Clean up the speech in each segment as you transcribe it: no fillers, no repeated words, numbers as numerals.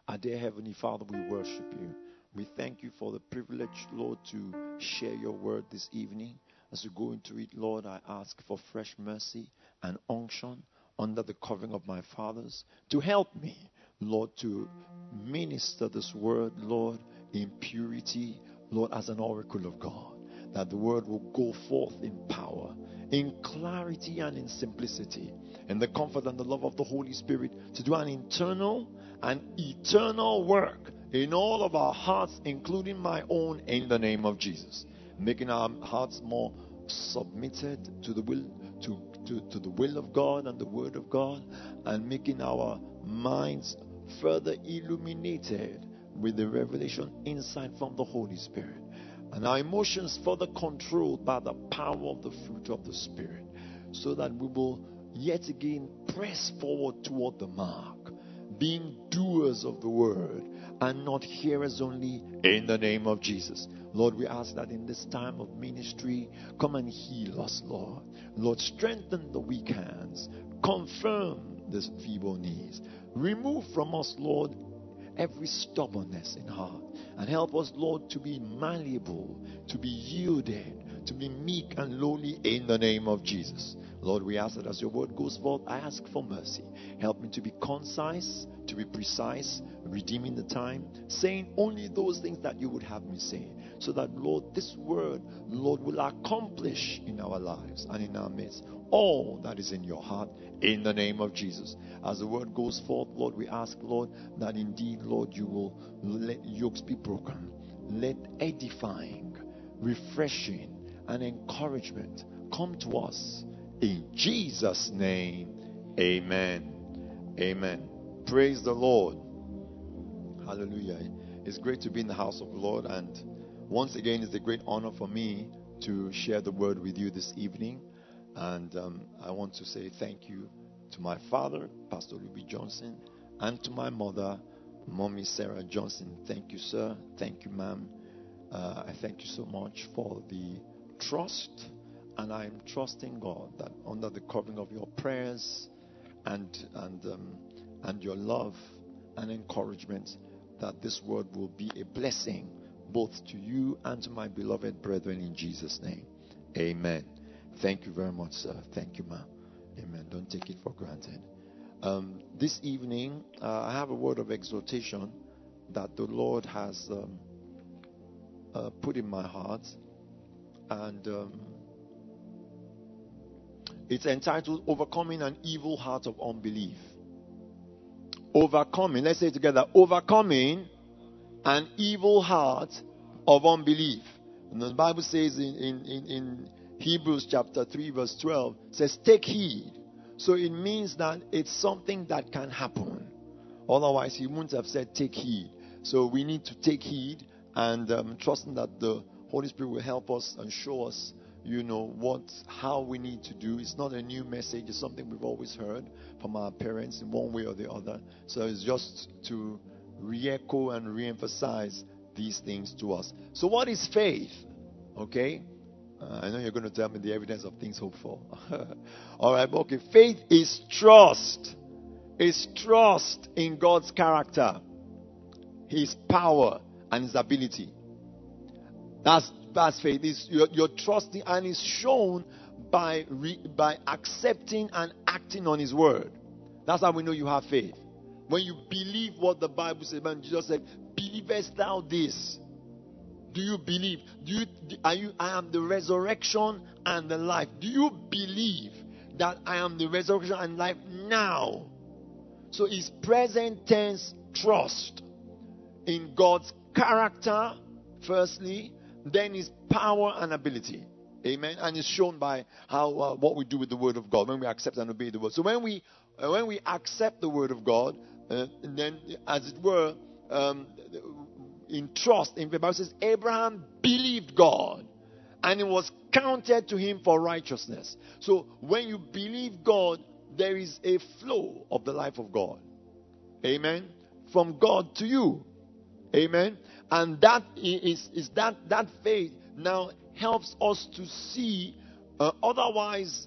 Our dear Heavenly Father, we worship you. We thank you for the privilege, Lord, to share your word this evening. As we go into it, Lord, I ask for fresh mercy and unction under the covering of my fathers to help me, Lord, to minister this word, Lord, in purity, Lord, as an oracle of God. That the word will go forth in power, in clarity and in simplicity, in the comfort and the love of the Holy Spirit, to do an internal and eternal work in all of our hearts, including my own, in the name of Jesus. Making our hearts more submitted to the will, to the will of God and the word of God, and making our minds further illuminated with the revelation insight from the Holy Spirit, and our emotions further controlled by the power of the fruit of the Spirit, so that we will yet again press forward toward the mark, being doers of the word and not hearers only, in the name of Jesus. Lord, we ask that in this time of ministry, come and heal us, Lord. Lord, strengthen the weak hands, confirm the feeble knees, remove from us, Lord, every stubbornness in heart, and help us, Lord, to be malleable, to be yielded, to be meek and lowly, in the name of Jesus. Lord, we ask that as your word goes forth, I ask for mercy. Help me to be concise, to be precise, redeeming the time, saying only those things that you would have me say, so that, Lord, this word, Lord, will accomplish in our lives and in our midst all that is in your heart, in the name of Jesus. As the word goes forth, Lord, we ask, Lord, that indeed, Lord, you will let yokes be broken. Let edifying, refreshing, and encouragement come to us. In Jesus' name, amen. Amen. Praise the Lord. Hallelujah. It's great to be in the house of the Lord, and once again, it's a great honor for me to share the word with you this evening. And I want to say thank you to my father, Pastor Ruby Johnson, and to my mother, Mommy Sarah Johnson. Thank you, sir. Thank you, ma'am. I thank you so much for the trust, and I'm trusting God that under the covering of your prayers and your love and encouragement, that this word will be a blessing both to you and to my beloved brethren, in Jesus' name. Amen. Thank you very much, sir. Thank you, ma'am. Amen. Don't take it for granted. This evening, I have a word of exhortation that the Lord has put in my heart. And it's entitled, Overcoming an Evil Heart of Unbelief. Overcoming, let's say it together, overcoming an evil heart of unbelief. And the Bible says in Hebrews chapter 3 verse 12, says, take heed. So it means that it's something that can happen. Otherwise, he wouldn't have said take heed. So we need to take heed, and trusting that the Holy Spirit will help us and show us, how we need to do. It's not a new message. It's something we've always heard from our parents in one way or the other. So it's just to re-echo and re-emphasize these things to us. So what is faith? Okay. I know you're going to tell me the evidence of things hoped for. All right. Okay. Faith is trust. It's trust in God's character, His power, and His ability. That's faith. You're trusting, and it's shown by accepting and acting on His word. That's how we know you have faith. When you believe what the Bible says, when Jesus said, "Believest thou this?" Do you believe? I am the resurrection and the life. Do you believe that I am the resurrection and life now? So it's present tense trust in God's character, firstly, then His power and ability. Amen. And it's shown by how what we do with the word of God when we accept and obey the word. So when we accept the word of God, and then, as it were, in trust, in the Bible says Abraham believed God, and it was counted to him for righteousness. So when you believe God, there is a flow of the life of God. Amen. From God to you. Amen. And that is that faith now helps us to see otherwise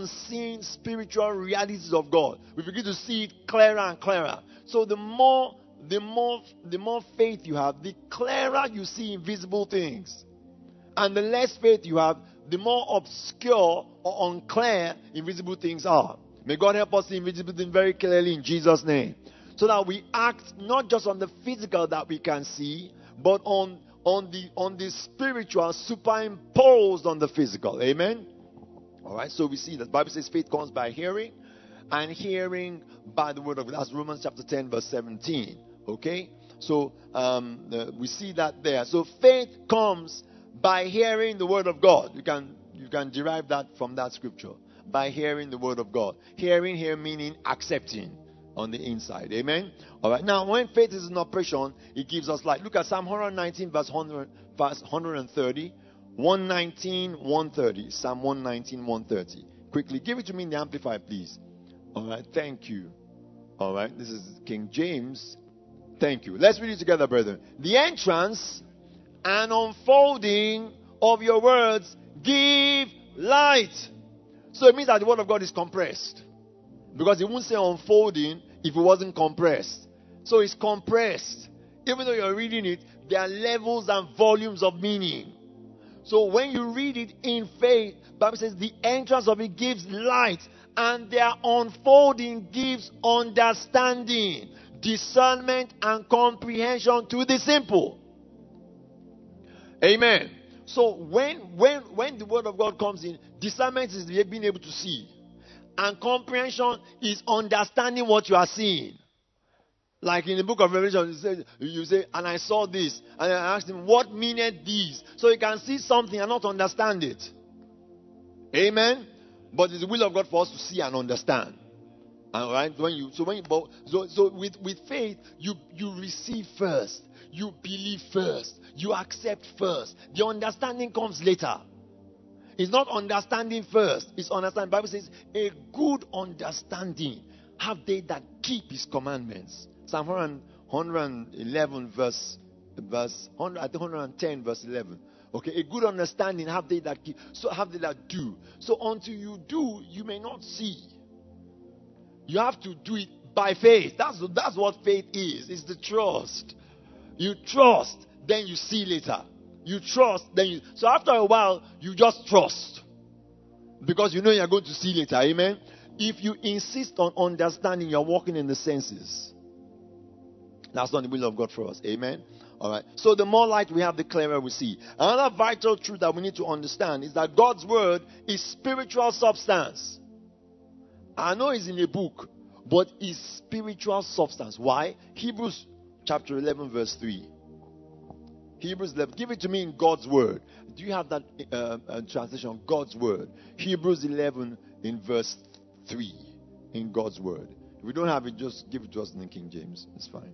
unseen spiritual realities of God. We begin to see it clearer and clearer. So the more the more faith you have, the clearer you see invisible things. And the less faith you have, the more obscure or unclear invisible things are. May God help us see invisible things very clearly in Jesus' name. So that we act not just on the physical that we can see, but on the spiritual superimposed on the physical. Amen? Alright, so we see that the Bible says faith comes by hearing, and hearing by the word of God. That's Romans chapter 10 verse 17. Okay? So we see that there. So faith comes by hearing the word of God. You can derive that from that scripture. By hearing the word of God. Hearing here meaning accepting on the inside. Amen? Alright. Now when faith is in operation, it gives us light. Look at Psalm 119 verse 130. 119, 130. Psalm 119, 130. Quickly, give it to me in the Amplified, please. Alright, thank you. Alright, this is King James. Thank you. Let's read it together, brethren. The entrance and unfolding of your words give light. So it means that the word of God is compressed. Because it wouldn't say unfolding if it wasn't compressed. So it's compressed. Even though you're reading it, there are levels and volumes of meaning. So when you read it in faith, the Bible says the entrance of it gives light, and their unfolding gives understanding, discernment, and comprehension to the simple. Amen. So when the word of God comes in, discernment is being able to see, and comprehension is understanding what you are seeing. Like in the book of Revelation, you say, and I saw this, and I asked him, what meaneth this? So you can see something and not understand it. Amen. But it's the will of God for us to see and understand. All right. So with faith, you receive first, you believe first, you accept first. The understanding comes later. It's not understanding first. It's understanding. The Bible says, a good understanding have they that keep his commandments. Psalm 111 verse 110 verse 11. Okay, a good understanding have they that keep. So have they that do. So until you do, you may not see. You have to do it by faith. That's what faith is. It's the trust. You trust, then you see later. You trust, then you. So after a while, you just trust. Because you know you're going to see later. Amen. If you insist on understanding, you're walking in the senses. That's not the will of God for us. Amen. All right. So the more light we have, the clearer we see. Another vital truth that we need to understand is that God's word is spiritual substance. I know it's in a book, but it's spiritual substance. Why? Hebrews chapter 11 verse 3. Hebrews 11. Give it to me in God's word. Do you have that translation? God's word. Hebrews 11 in verse 3. In God's word. If we don't have it, just give it to us in the King James. It's fine.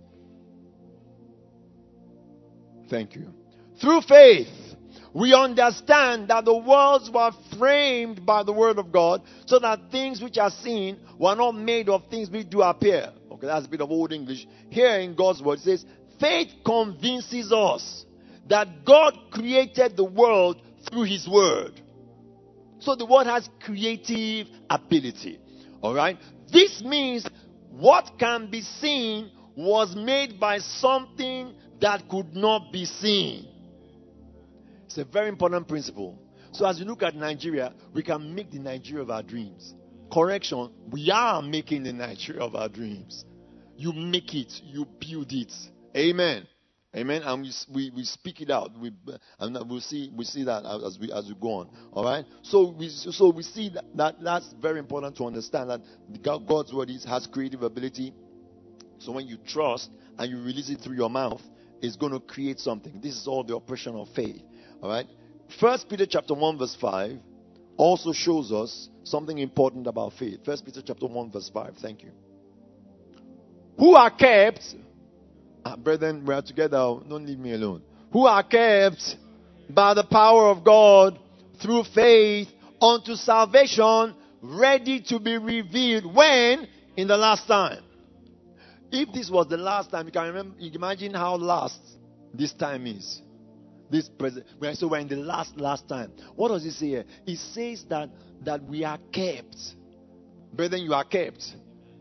Thank you. Through faith, we understand that the worlds were framed by the word of God, so that things which are seen were not made of things which do appear. Okay, that's a bit of old English. Here in God's word, it says, faith convinces us that God created the world through his word. So the word has creative ability. Alright? This means what can be seen was made by something that could not be seen. It's a very important principle. So as you look at Nigeria, we can make the Nigeria of our dreams. Correction, we are making the Nigeria of our dreams. You make it, you build it. Amen. Amen. And we speak it out. And we'll see that as we go on. All right. So we see that's very important to understand, that God's word has creative ability. So when you trust and you release it through your mouth, it's going to create something. This is all the operation of faith. All right. 1 Peter chapter 1 verse 5 also shows us something important about faith. 1 Peter chapter 1 verse 5. Thank you. Who are kept, brethren, we are together. Don't leave me alone. Who are kept by the power of God through faith unto salvation, ready to be revealed when? In the last time. If this was the last time, you can imagine how last this time is. This present. So we're in the last time. What does it say here? It says that we are kept. Brethren, you are kept.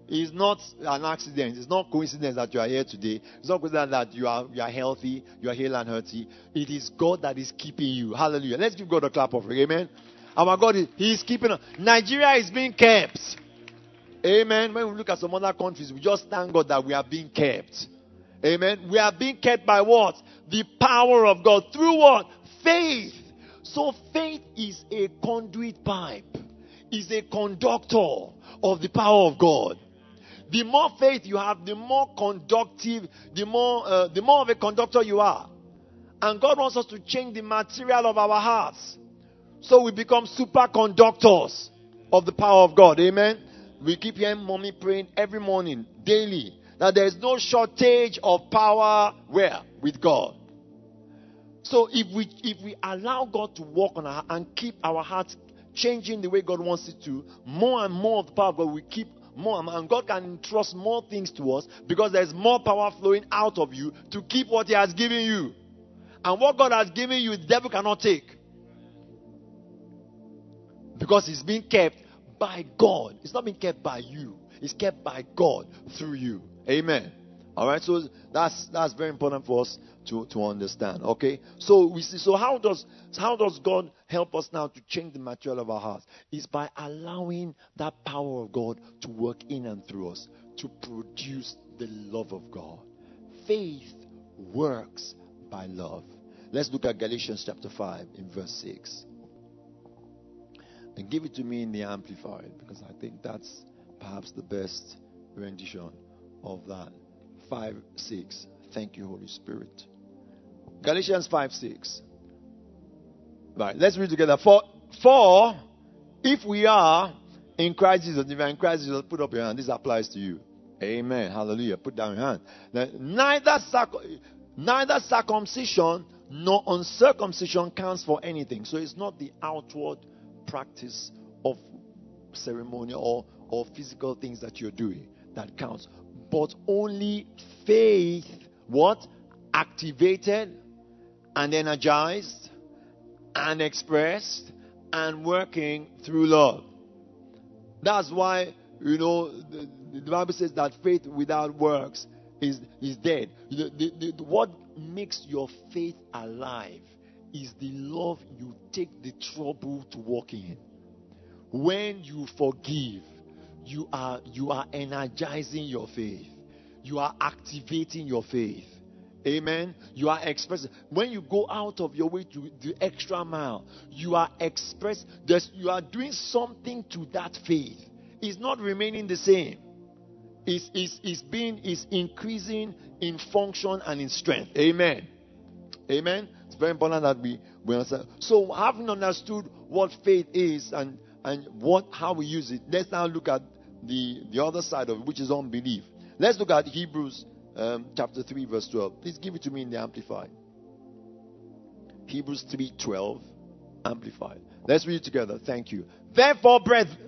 It's not an accident. It's not coincidence that you are here today. It's not coincidence that you are healthy, you are healed and healthy. It is God that is keeping you. Hallelujah. Let's give God a clap of it. Amen. Our God, He is keeping us. Nigeria is being kept. Amen. When we look at some other countries, we just thank God that we are being kept. Amen. We are being kept by what? The power of God. Through what? Faith. So faith is a conduit pipe. Is a conductor of the power of God. The more faith you have, the more conductive, the more of a conductor you are. And God wants us to change the material of our hearts, so we become superconductors of the power of God. Amen. We keep hearing mommy praying every morning, daily, that there is no shortage of power where? With God. So if we allow God to work on our and keep our hearts changing the way God wants it to, more and more of the power of God will keep more, and God can entrust more things to us because there's more power flowing out of you to keep what He has given you. And what God has given you, the devil cannot take, because it's being kept by God. It's not being kept by you. It's kept by God through you. Amen. All right. So that's very important for us to understand. Okay. So we see. So how does God help us now to change the material of our hearts? Is by allowing that power of God to work in and through us to produce the love of God. Faith works by love. Let's look at Galatians chapter 5 in verse 6. And give it to me in the Amplified, because I think that's perhaps the best rendition of that. 5:6. Thank you, Holy Spirit. Galatians 5:6. Right, let's read together. For if we are in Christ Jesus, if you are in Christ Jesus, put up your hand. This applies to you. Amen. Hallelujah. Put down your hand. Now, neither circumcision nor uncircumcision counts for anything. So it's not the outward practice of ceremony or physical things that you're doing that counts, but only faith, what? Activated and energized and expressed and working through love. That's why, the Bible says that faith without works is dead. What makes your faith alive is the love you take the trouble to walk in. When you forgive, you are energizing your faith. You are activating your faith. Amen. You are expressing. When you go out of your way to the extra mile, you are expressing. You are doing something to that faith. It's not remaining the same. It's increasing in function and in strength. Amen. Amen. It's very important that we understand. So, having understood what faith is and how we use it, let's now look at the other side of it, which is unbelief. Let's look at Hebrews chapter 3 verse 12. Please give it to me in the Amplified. Hebrews 3:12 Amplified. Let's read it together. Thank you. Therefore,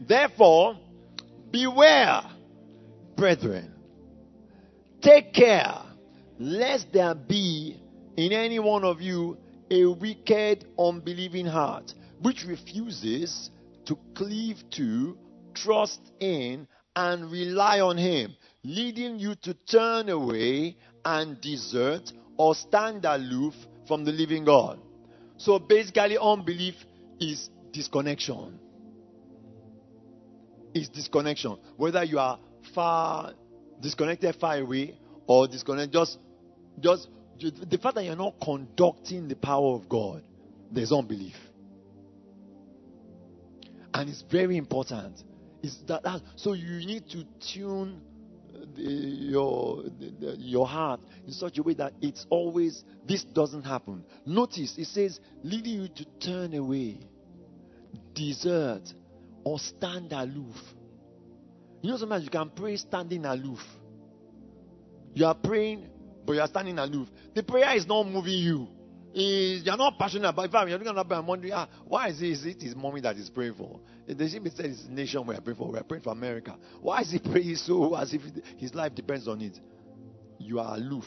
beware, brethren. Take care lest there be in any one of you a wicked, unbelieving heart, which refuses to cleave to, trust in, and rely on Him, leading you to turn away and desert or stand aloof from the living God. So basically, unbelief is disconnection. It's disconnection. Whether you are disconnected far away, or disconnected, just the fact that you're not conducting the power of God, there's unbelief. And it's very important. So you need to tune your heart in such a way that it's always, this doesn't happen. Notice it says leading you to turn away, desert, or stand aloof. Sometimes you can pray standing aloof. You are praying, but you are standing aloof. The prayer is not moving you. You're not passionate about it. You're looking at and wondering, why is it his mommy that is praying for? They should be said it's the nation we are praying for. We are praying for America. Why is he praying so as if his life depends on it? You are aloof.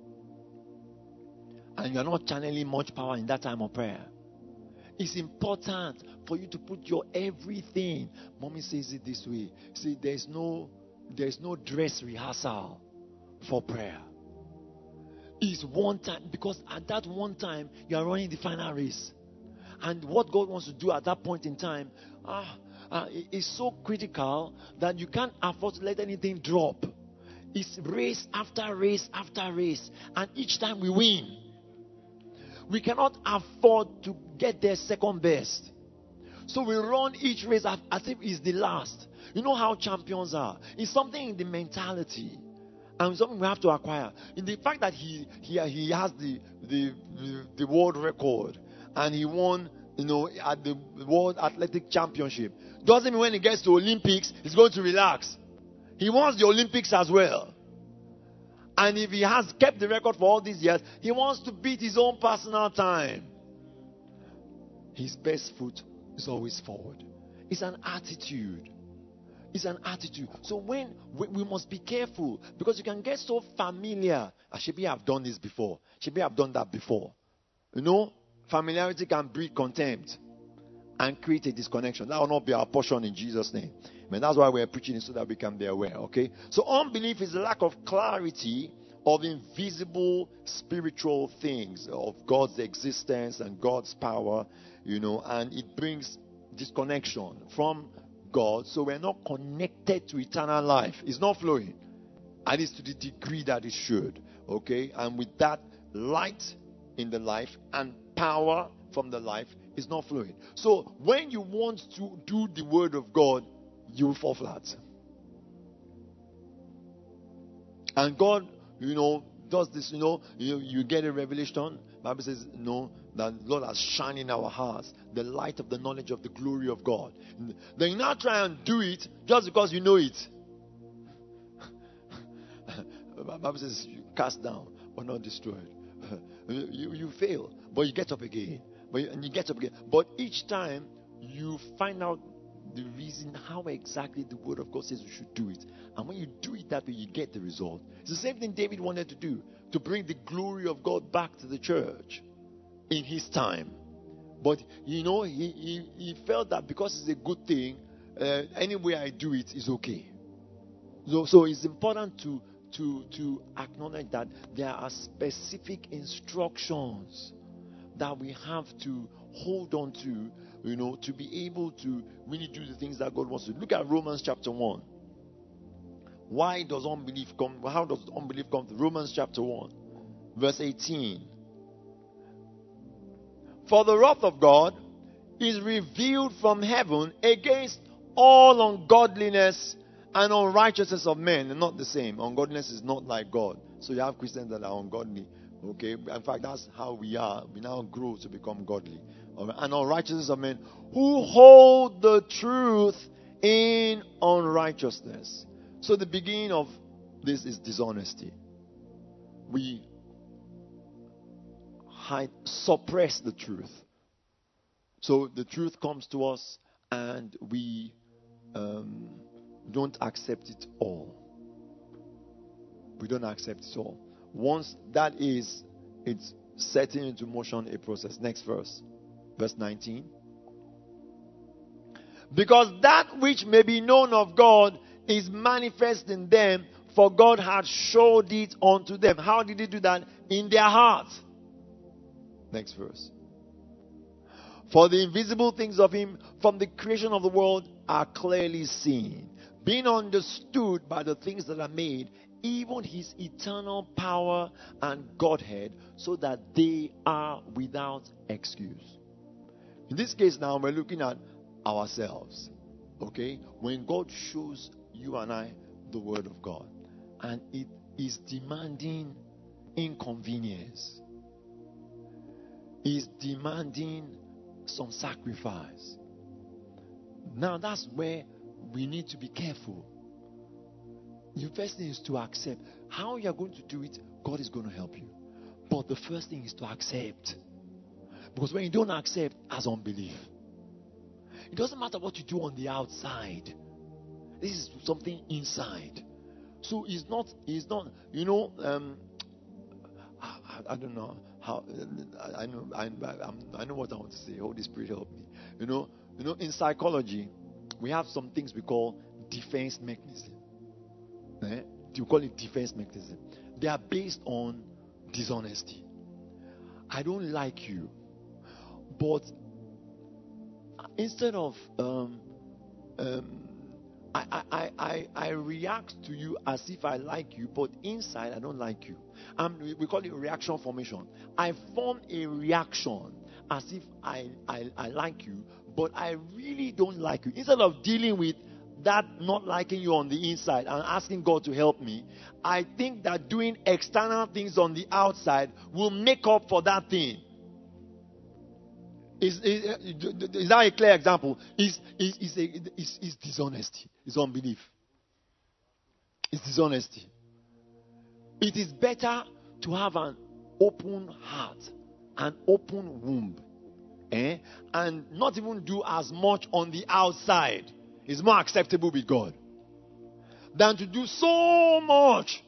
And you are not channeling much power in that time of prayer. It's important for you to put your everything. Mommy says it this way. See, there's no there's no dress rehearsal for prayer. It's one time, because at that one time you are running the final race. And what God wants to do at that point in time is so critical that you can't afford to let anything drop. It's race after race after race. And each time we win. We cannot afford to get there second best. So we run each race as if it's the last. You know how champions are. It's something in the mentality. And something we have to acquire. In the fact that he has the world record. And he won, at the World Athletic Championship. Doesn't mean when he gets to Olympics, he's going to relax. He wants the Olympics as well. And if he has kept the record for all these years, he wants to beat his own personal time. His best foot is always forward. It's an attitude. It's an attitude. So when we must be careful, because you can get so familiar. Maybe I've done this before. Maybe I've done that before. Familiarity can breed contempt and create a disconnection. That will not be our portion in Jesus' name. That's why we're preaching it, so that we can be aware. Okay? So unbelief is the lack of clarity of invisible spiritual things, of God's existence and God's power, and it brings disconnection from God. So we're not connected to eternal life. It's not flowing, at least to the degree that it should. Okay? And with that, light in the life and power from the life is not flowing. So when you want to do the word of God, you will fall flat. And God, does this, you get a revelation. Bible says, that Lord has shined in our hearts the light of the knowledge of the glory of God. Then you now try and do it just because you know it. Bible says, you cast down but not destroyed. You fail, but you get up again. But each time you find out the reason how exactly the word of God says you should do it. And when you do it that way, you get the result. It's the same thing David wanted to do, to bring the glory of God back to the church in his time. But he felt that because it's a good thing, any way I do it is okay. So it's important to acknowledge that there are specific instructions that we have to hold on to, to be able to really do the things that God wants to do. Look at Romans chapter 1. Why does unbelief come? How does unbelief come to Romans chapter 1, verse 18? For the wrath of God is revealed from heaven against all ungodliness and unrighteousness of men. And not the same. Ungodliness is not like God. So you have Christians that are ungodly. Okay? In fact, that's how we are. We now grow to become godly. And unrighteousness of men who hold the truth in unrighteousness. So the beginning of this is dishonesty. We suppress the truth. So the truth comes to us and we don't accept it all. We don't accept it all. Once that is, it's setting into motion a process. Next verse. Verse 19. Because that which may be known of God is manifest in them, for God had showed it unto them. How did he do that? In their hearts. Next verse. For the invisible things of him from the creation of the world are clearly seen, being understood by the things that are made, even his eternal power and Godhead, so that they are without excuse. In this case now, we're looking at ourselves. Okay? When God shows you and I the word of God, and it is demanding inconvenience, is demanding some sacrifice. Now that's where we need to be careful. The first thing is to accept. How you are going to do it, God is going to help you. But the first thing is to accept. Because when you don't accept, as unbelief, it doesn't matter what you do on the outside. This is something inside. So it's not, I don't know how, I know what I want to say. Holy Spirit help me. In psychology, we have some things we call defense mechanism. you call it defense mechanism. They are based on dishonesty. I don't like you, but instead of I react to you as if I like you, but inside I don't like you. We call it reaction formation. I form a reaction as if I like you, but I really don't like you. Instead of dealing with that not liking you on the inside and asking God to help me, I think that doing external things on the outside will make up for that thing. Is that a clear example? It's dishonesty. It's unbelief. It's dishonesty. It is better to have an open heart, an open womb, and not even do as much on the outside. It's more acceptable with God than to do so much.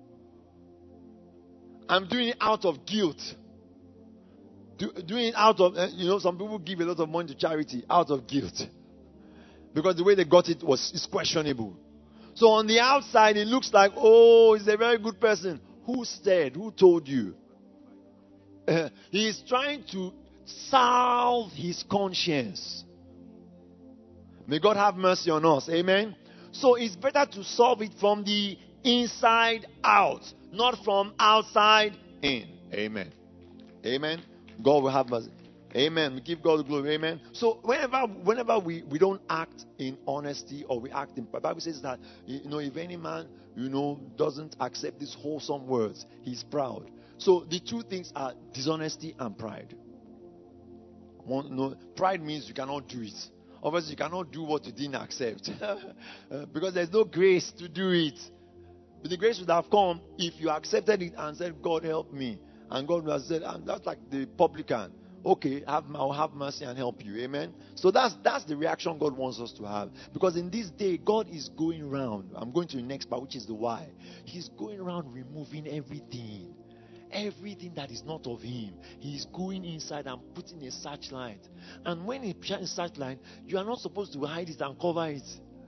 I'm doing it out of guilt. Doing it out of, some people give a lot of money to charity out of guilt. Because the way they got it is questionable. So on the outside, it looks like, oh, he's a very good person. Who said? Who told you? He is trying to salve his conscience. May God have mercy on us. Amen. So it's better to solve it from the inside out, not from outside in. Amen. Amen. God will have mercy. Amen. We give God the glory. Amen. So whenever we don't act in honesty, or we act in, the Bible says that, if any man, doesn't accept these wholesome words, he's proud. So the two things are dishonesty and pride. Pride means you cannot do it. Obviously, you cannot do what you didn't accept. Because there's no grace to do it. But the grace would have come if you accepted it and said, God help me. And God would have said, that's like the publican. Okay, I'll have mercy and help you. Amen. So that's the reaction God wants us to have. Because in this day, God is going around. I'm going to the next part, which is the why. He's going around removing everything. Everything that is not of him. He's going inside and putting a searchlight. And when he shines a searchlight, you are not supposed to hide it and cover it.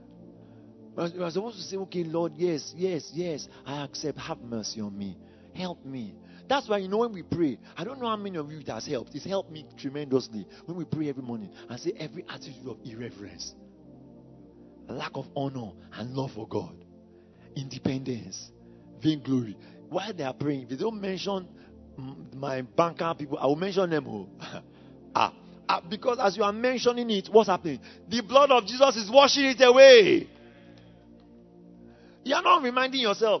You are supposed to say, okay, Lord, yes, I accept. Have mercy on me. Help me. That's why, when we pray, I don't know how many of you it has helped. It's helped me tremendously. When we pray every morning and say every attitude of irreverence, lack of honor and love for God, independence, vainglory. While they are praying, if they don't mention my banker people, I will mention them. Because as you are mentioning it, what's happening? The blood of Jesus is washing it away. You are not reminding yourself.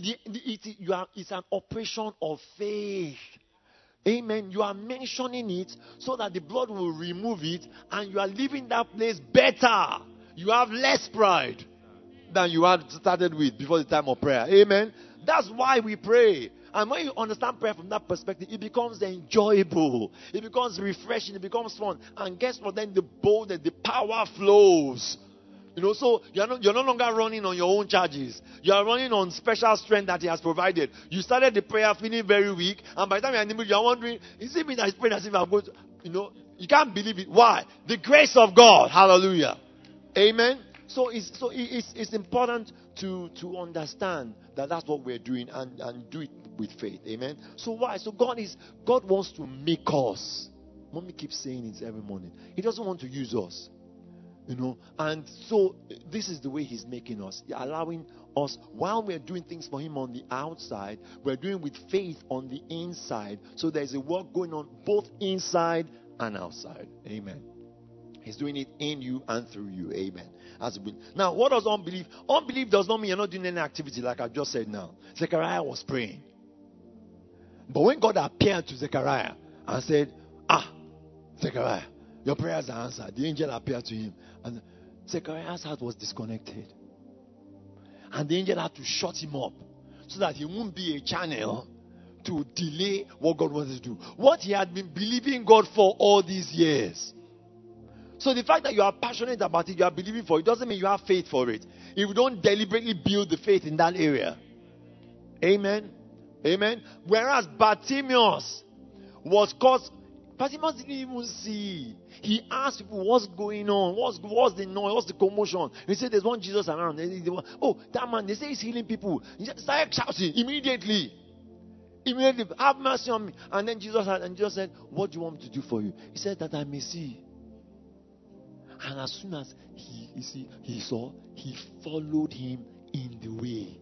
It's an operation of faith. Amen. You are mentioning it so that the blood will remove it, and you are leaving that place better. You have less pride than you had started with before the time of prayer. Amen. That's why we pray. And when you understand prayer from that perspective, it becomes enjoyable. It becomes refreshing. It becomes fun. And guess what? Then the boldness, the power flows. So you're no longer running on your own charges. You are running on special strength that he has provided. You started the prayer feeling very weak, and by the time you're in the middle, you're wondering, is it me that is praying as if I'm going to, you can't believe it. Why? The grace of God. Hallelujah. Amen. So it's important to understand that that's what we're doing and do it with faith. Amen. So why? So God wants to make us. Mommy keeps saying it every morning. He doesn't want to use us. And so this is the way he's making us, allowing us, while we're doing things for him on the outside, we're doing with faith on the inside. So there's a work going on both inside and outside. Amen. He's doing it in you and through you. Amen. Now, what does unbelief? Unbelief does not mean you're not doing any activity, like I just said now. Zechariah was praying. But when God appeared to Zechariah and said, Zechariah, your prayers are answered. The angel appeared to him. And Zechariah's heart was disconnected. And the angel had to shut him up so that he won't be a channel to delay what God wanted to do. What he had been believing God for all these years. So the fact that you are passionate about it, you are believing for it, doesn't mean you have faith for it. If you don't deliberately build the faith in that area. Amen. Amen. Whereas Bartimaeus was caught Bartimaeus didn't even see. He asked people, what's going on? What's the noise? What's the commotion? He said, there's one Jesus around. Oh, that man, they say he's healing people. He started shouting immediately. Have mercy on me. And then Jesus said, what do you want me to do for you? He said, that I may see. And as soon as he saw, he followed him in the way.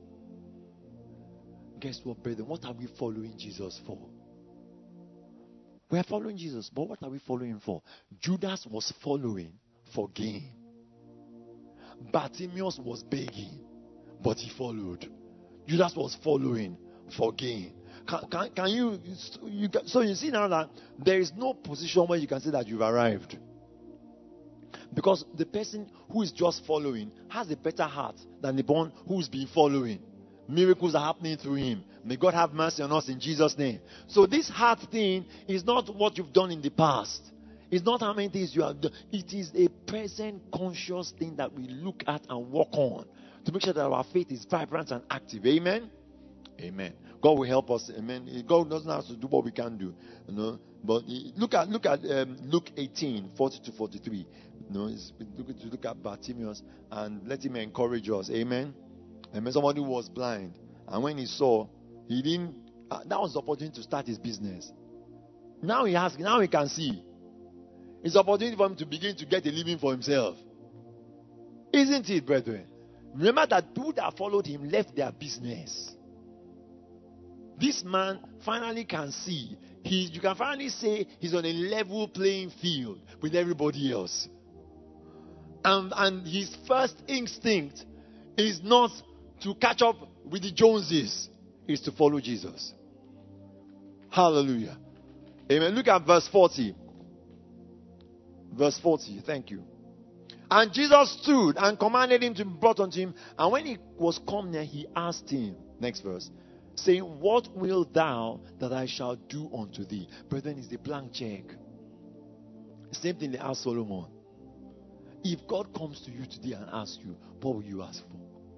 Guess what, brethren? What are we following Jesus for? We are following Jesus, but what are we following him for? Judas was following for gain. Bartimaeus was begging, but he followed. Judas was following for gain. Can you so you see now that there is no position where you can say that you've arrived. Because the person who is just following has a better heart than the one who's been following. Miracles are happening through him. May God have mercy on us in Jesus' name. So this heart thing is not what you've done in the past. It's not how many things you have done. It is a present conscious thing that we look at and work on to make sure that our faith is vibrant and active. Amen? Amen. God will help us. Amen. God doesn't have to do what we can do. You know? But look at Luke 18, 40 to 43. You know, look at Bartimaeus and let him encourage us. Amen. Amen. Somebody who was blind, and when he saw, he didn't. That was the opportunity to start his business. Now he can see. It's an opportunity for him to begin to get a living for himself. Isn't it, brethren? Remember that people that followed him left their business. This man finally can see. You can finally say he's on a level playing field with everybody else. And his first instinct is not to catch up with the Joneses, is to follow Jesus. Hallelujah. Amen. Look at verse 40. Verse 40. Thank you. And Jesus stood and commanded him to be brought unto him. And when he was come near, he asked him, next verse, saying, what wilt thou that I shall do unto thee? Brethren, it's the blank check. Same thing they asked Solomon. If God comes to you today and asks you, what will you ask for?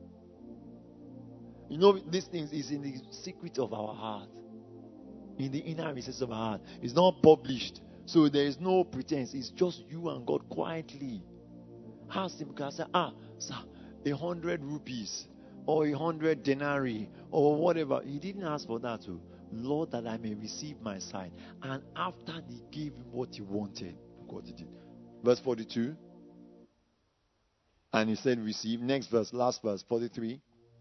You know, these things is in the secret of our heart. In the inner recesses of our heart. It's not published. So there is no pretense. It's just you and God quietly. Ask him, because I say, sir, 100 rupees or 100 denarii or whatever. He didn't ask for that too. Lord, that I may receive my sight. And after they gave him what he wanted, God did it. Verse 42. And he said, receive. Next verse, last verse, 43.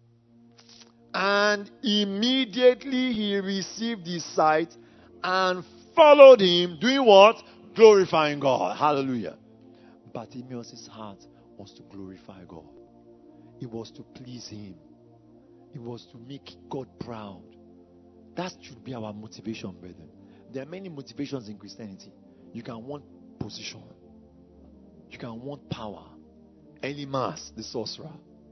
And immediately he received his sight and followed him, doing what? Glorifying God. Hallelujah. Bartimaeus' heart was to glorify God. It was to please him. It was to make God proud. That should be our motivation, brethren. There are many motivations in Christianity. You can want position. You can want power. Elimas, the sorcerer.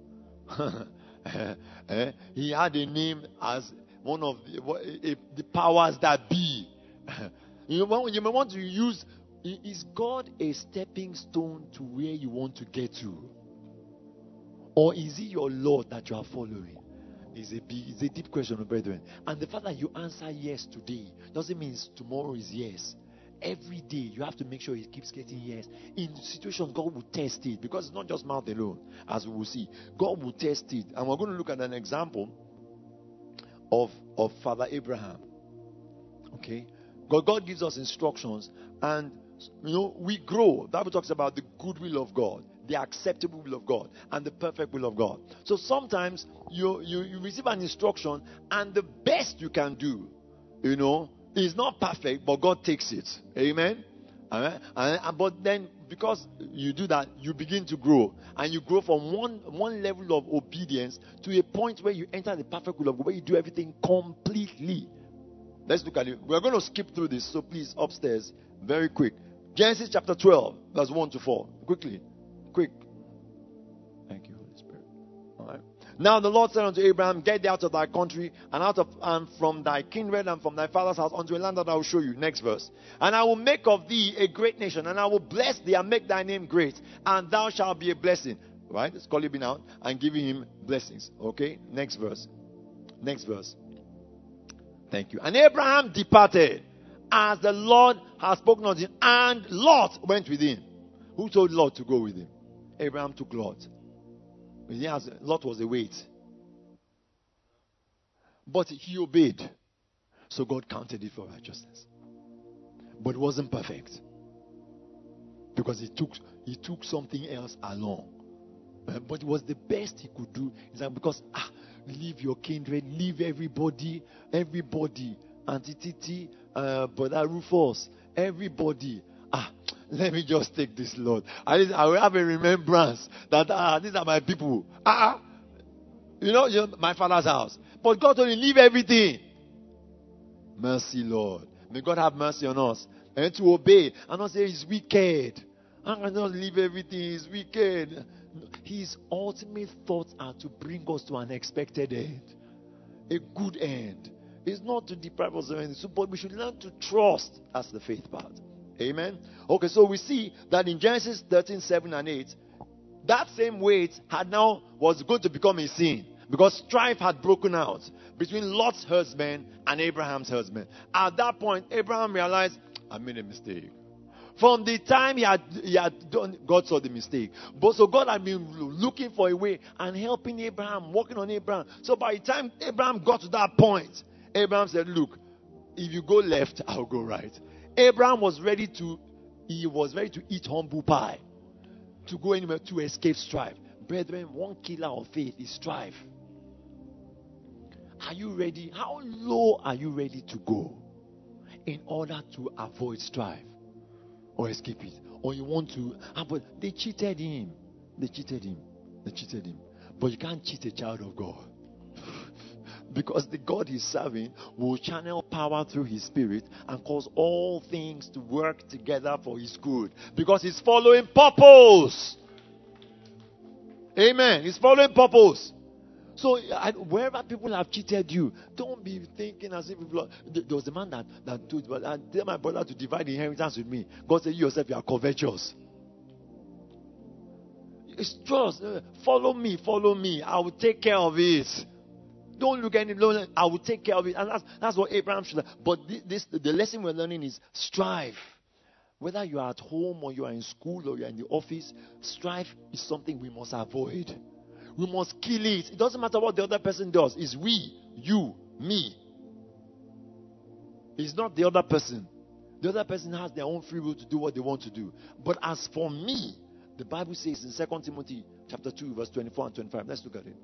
He had a name as one of the powers that be. You may want to use, is God a stepping stone to where you want to get to? Or is he your Lord that you are following? It's a deep question, brethren. And the fact that you answer yes today doesn't mean tomorrow is yes. Every day you have to make sure it keeps getting yes. In situations, God will test it, because it's not just mouth alone, as we will see. God will test it. And we're going to look at an example of Father Abraham. Okay? God gives us instructions, and we grow. The Bible talks about the good will of God, the acceptable will of God, and the perfect will of God. So sometimes you receive an instruction, and the best you can do, is not perfect, but God takes it. Amen? But then, because you do that, you begin to grow. And you grow from one level of obedience to a point where you enter the perfect will of God, where you do everything completely. Let's look at it. We're going to skip through this, so please, upstairs, very quick. Genesis chapter 12, verse 1 to 4. Quickly. Quick. Thank you, Holy Spirit. All right. Now the Lord said unto Abraham, get thee out of thy country, and from thy kindred, and from thy father's house, unto a land that I will show you. Next verse. And I will make of thee a great nation, and I will bless thee, and make thy name great, and thou shalt be a blessing. Right? Let's call him out and giving him blessings. Okay? Next verse. Next verse. Thank you. And Abraham departed, as the Lord has spoken unto him. And Lot went with him. Who told Lot to go with him? Abraham took Lot. Lot was a weight. But he obeyed. So God counted it for righteousness. But it wasn't perfect. Because he took something else along. But it was the best he could do. It's like, because leave your kindred, leave everybody, Auntie Titi, Brother Rufus, everybody. Let me just take this, Lord. I will have a remembrance that these are my people. You know, my father's house. But God told him, leave everything. Mercy, Lord. May God have mercy on us. And to obey. And not say it's wicked. I cannot leave everything. It's wicked. His ultimate thoughts are to bring us to an expected end. A good end. It's not to deprive us of anything. But we should learn to trust. That's the faith part. Amen. Okay, so we see that in Genesis 13, 7 and 8, that same weight was going to become a sin. Because strife had broken out between Lot's herdsmen and Abraham's herdsmen. At that point, Abraham realized, I made a mistake. From the time he had done, God saw the mistake. But so God had been looking for a way and helping Abraham, working on Abraham. So by the time Abraham got to that point, Abraham said, look, if you go left, I'll go right. Abraham was ready to eat humble pie. To go anywhere to escape strife. Brethren, one killer of faith is strife. Are you ready? How low are you ready to go in order to avoid strife or escape it? Or you want to, but they cheated him. But you can't cheat a child of God. Because the God he's serving will channel power through his spirit and cause all things to work together for his good. Because he's following purpose. Amen. He's following purpose. So wherever people have cheated you, don't be thinking as if there was a man that told me, I tell my brother to divide the inheritance with me. God said, you yourself, you are covetous. It's trust. Follow me. I will take care of it. Don't look any longer. I will take care of it. And that's what Abraham should have. But the lesson we're learning is strife. Whether you are at home or you are in school or you are in the office, strife is something we must avoid. We must kill it. It doesn't matter what the other person does. It's we, you, me. It's not the other person. The other person has their own free will to do what they want to do. But as for me, the Bible says in 2 Timothy chapter 2, verse 24 and 25. Let's look at it.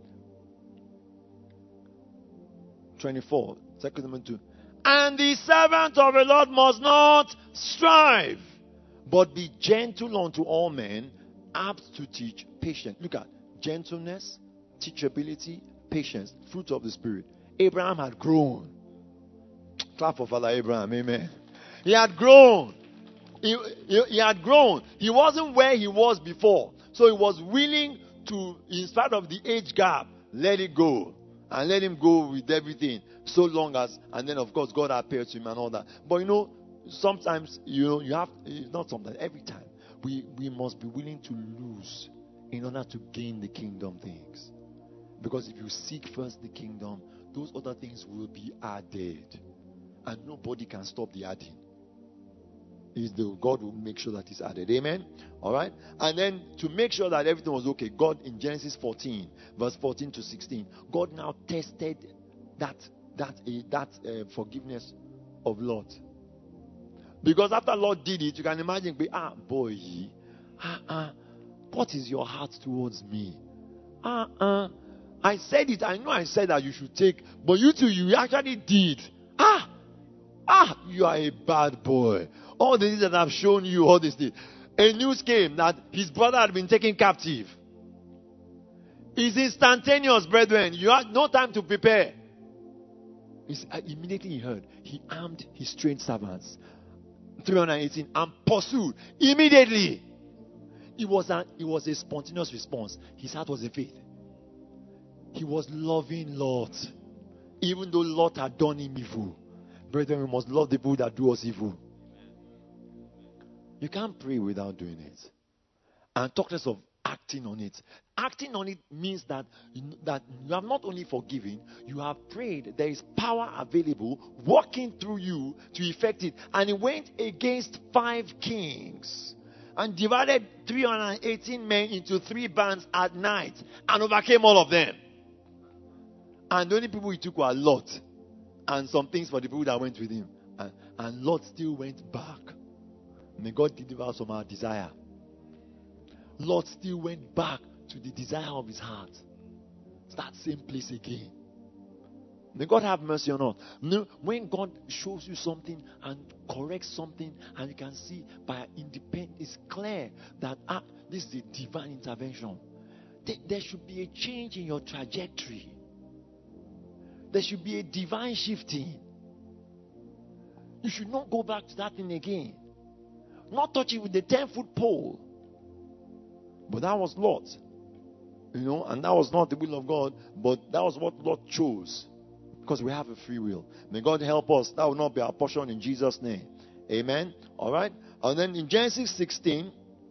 24, 2 Timothy 2. And the servant of the Lord must not strive, but be gentle unto all men, apt to teach, patient. Look at gentleness, teachability, patience, fruit of the Spirit. Abraham had grown. Clap for Father Abraham, amen. He had grown. He had grown. He wasn't where he was before. So he was willing to, in spite of the age gap, let it go. And let him go with everything. So long as, and then of course God appeared to him and all that. But sometimes, you have, not sometimes, every time, we must be willing to lose in order to gain the kingdom things. Because if you seek first the kingdom, those other things will be added. And nobody can stop the adding. God will make sure that it's added. Amen? Alright? And then to make sure that everything was okay, God in Genesis 14, verse 14 to 16, God now tested that forgiveness of Lot. Because after Lot did it, you can imagine, what is your heart towards me? I said it, I know I said that you should take, but you too, you actually did. You are a bad boy. All the things that I've shown you, all these things. A news came that his brother had been taken captive. It's instantaneous, brethren. You had no time to prepare. Immediately he heard. He armed his trained servants. 318 and pursued. Immediately. It was a spontaneous response. His heart was in faith. He was loving Lot. Even though Lot had done him evil. Brethren, we must love the people that do us evil. You can't pray without doing it. And talk less of acting on it. Acting on it means that that you have not only forgiven, you have prayed. There is power available working through you to effect it. And he went against 5 kings and divided 318 men into 3 bands at night and overcame all of them. And the only people he took were Lot and some things for the people that went with him. And Lot still went back. May God deliver us from our desire. Lot still went back to the desire of his heart. It's that same place again. May God have mercy on us. No, when God shows you something and corrects something, and you can see by independent, it's clear that this is a divine intervention. There should be a change in your trajectory. There should be a divine shifting. You should not go back to that thing again. Not touch it with the 10-foot pole. But that was Lot. And that was not the will of God, but that was what Lot chose. Because we have a free will. May God help us. That will not be our portion in Jesus' name. Amen. Alright. And then in Genesis 16,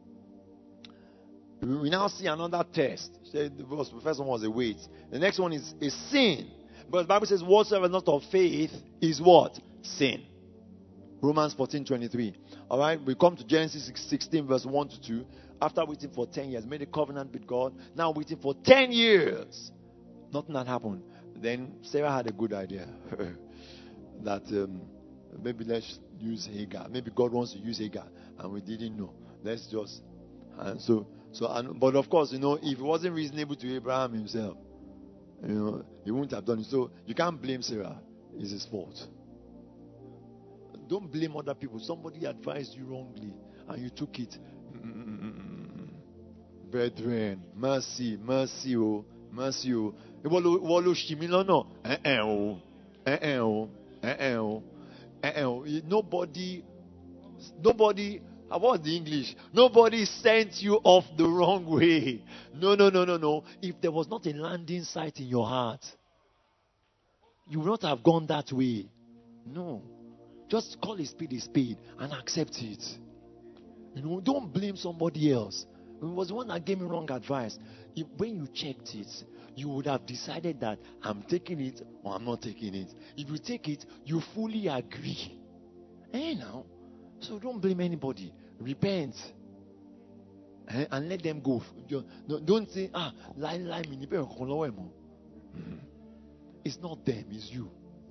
we now see another test. The first one was a weight. The next one is a sin. But the Bible says, whatsoever not of faith is what? Sin. Romans 14:23. Alright, we come to Genesis 16 verse 1 to 2. After waiting for 10 years, made a covenant with God. Now waiting for 10 years. Nothing had happened. Then Sarah had a good idea. That maybe let's use Hagar. Maybe God wants to use Hagar. And we didn't know. Let's just. But of course, if it wasn't reasonable to Abraham himself, he wouldn't have done it. So you can't blame Sarah. It's his fault. Don't blame other people. Somebody advised you wrongly and you took it. Brethren, mercy, mercy, oh, mercy, oh. Nobody, what's the English? Nobody sent you off the wrong way. No. If there was not a landing site in your heart, you would not have gone that way. No. Just call a spade and accept it. Don't blame somebody else. It was the one that gave me wrong advice. When you checked it, you would have decided that I'm taking it or I'm not taking it. If you take it, you fully agree. Now. So don't blame anybody. Repent. And let them go. Don't say, lie, it's not them, it's you.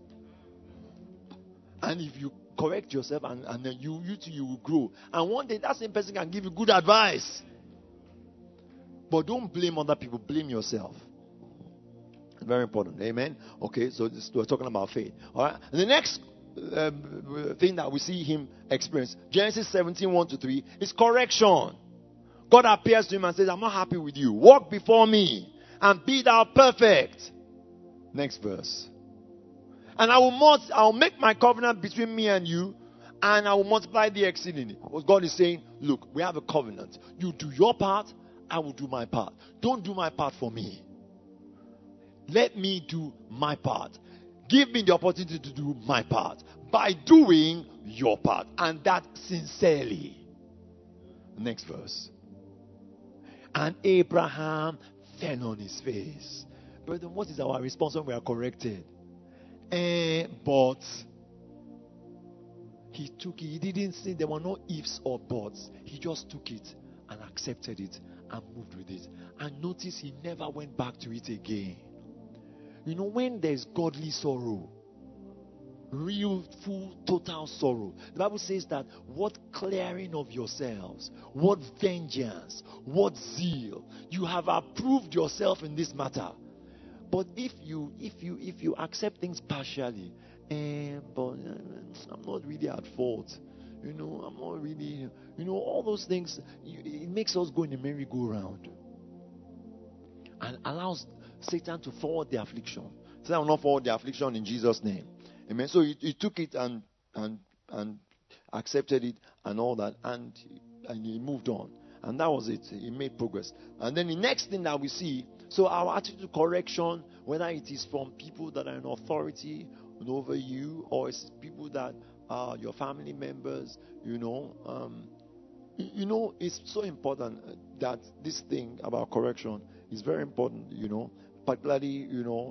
And if you correct yourself and then you too, you will grow. And one day that same person can give you good advice. But don't blame other people, blame yourself. Very important. Amen. Okay, so we're talking about faith. Alright. And the next thing that we see him experience, Genesis 17, 1-3, is correction. God appears to him and says, I'm not happy with you. Walk before me and be thou perfect. Next verse. And I will make my covenant between me and you, and I will multiply thee exceedingly. What God is saying, look, we have a covenant. You do your part, I will do my part. Don't do my part for me. Let me do my part. Give me the opportunity to do my part by doing your part, and that sincerely. Next verse. And Abraham fell on his face. Brethren, what is our response when we are corrected? But he took it. He didn't say there were no ifs or buts. He just took it and accepted it and moved with it. And notice he never went back to it again. When there's godly sorrow, real, full, total sorrow, the Bible says that what clearing of yourselves, what vengeance, what zeal, you have approved yourself in this matter. But if you accept things partially, but I'm not really at fault, I'm not really, all those things, it makes us go in a merry-go-round and allows Satan to forward the affliction. Satan will not forward the affliction in Jesus' name. Amen. So he took it and accepted it and all that, and he moved on. And that was it. He made progress. And then the next thing that we see, so our attitude to correction, whether it is from people that are in authority over you, or it's people that are your family members, You know, it's so important that this thing about correction is very important, particularly,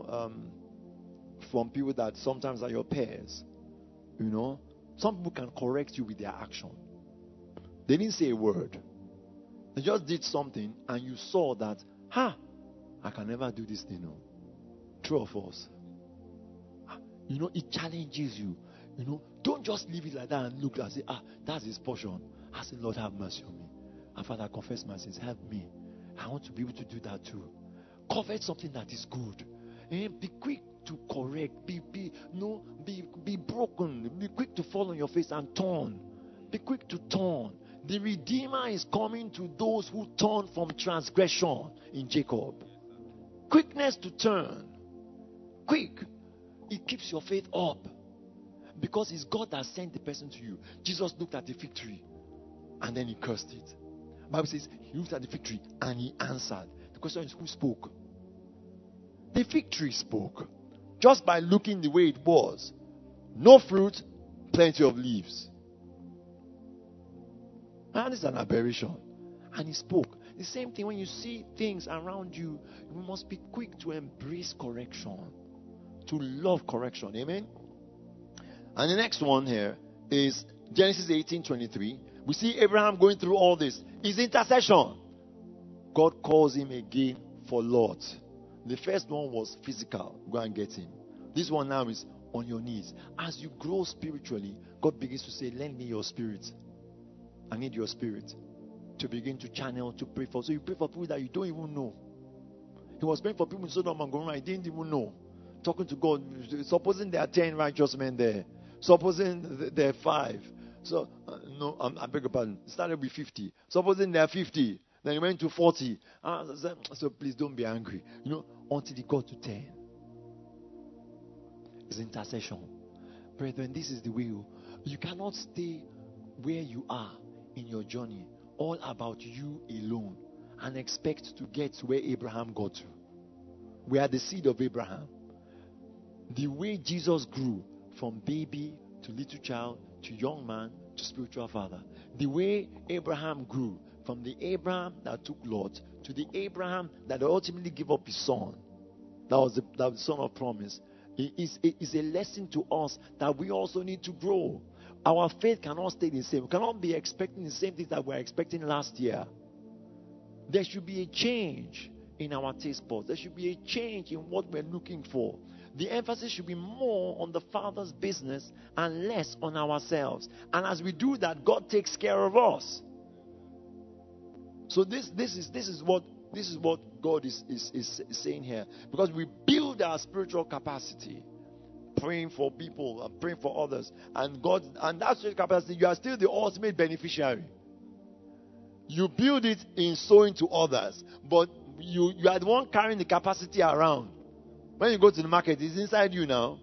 from people that sometimes are your peers. Some people can correct you with their action. They didn't say a word. They just did something and you saw that, I can never do this thing. No. True or false? It challenges you. Don't just leave it like that and look and say, that's his portion. I say, Lord, have mercy on me. And Father, I confess my sins. Help me. I want to be able to do that too. Covet something that is good. And be quick to correct. Be broken. Be quick to fall on your face and turn. Be quick to turn. The Redeemer is coming to those who turn from transgression in Jacob. Quickness to turn. Quick. It keeps your faith up. Because it's God that sent the person to you. Jesus looked at the fig tree and then he cursed it. The Bible says he looked at the fig tree and he answered. The question is, who spoke? The fig tree spoke. Just by looking the way it was. No fruit, plenty of leaves. And it's an aberration. And he spoke. The same thing when you see things around you, you must be quick to embrace correction. To love correction. Amen? And the next one here is Genesis 18:23. We see Abraham going through all this. His intercession. God calls him again for Lot. The first one was physical. Go and get him. This one now is on your knees. As you grow spiritually, God begins to say, lend me your spirit. I need your spirit to begin to channel, to pray for. So you pray for people that you don't even know. He was praying for people in Sodom and Gomorrah. He didn't even know. Talking to God. Supposing there are 10 righteous men there. Supposing there are 5. So, I beg your pardon. It started with 50. Supposing there are 50. Then he went to 40. So please don't be angry. Until he got to 10. It's intercession. Brethren, this is the way you cannot stay where you are in your journey, all about you alone, and expect to get to where Abraham got to. We are the seed of Abraham. The way Jesus grew from baby to little child to young man to spiritual father. The way Abraham grew from the Abraham that took Lot to the Abraham that ultimately gave up his son. That was the son of promise. It is a lesson to us that we also need to grow. Our faith cannot stay the same. We cannot be expecting the same things that we were expecting last year. There should be a change in our taste buds. There should be a change in what we're looking for. The emphasis should be more on the Father's business and less on ourselves. And as we do that, God takes care of us. So this is what God is saying here. Because we build our spiritual capacity, praying for people and praying for others, and that spiritual capacity, you are still the ultimate beneficiary. You build it in sowing to others, but you are the one carrying the capacity around. When you go to the market, it's inside you now.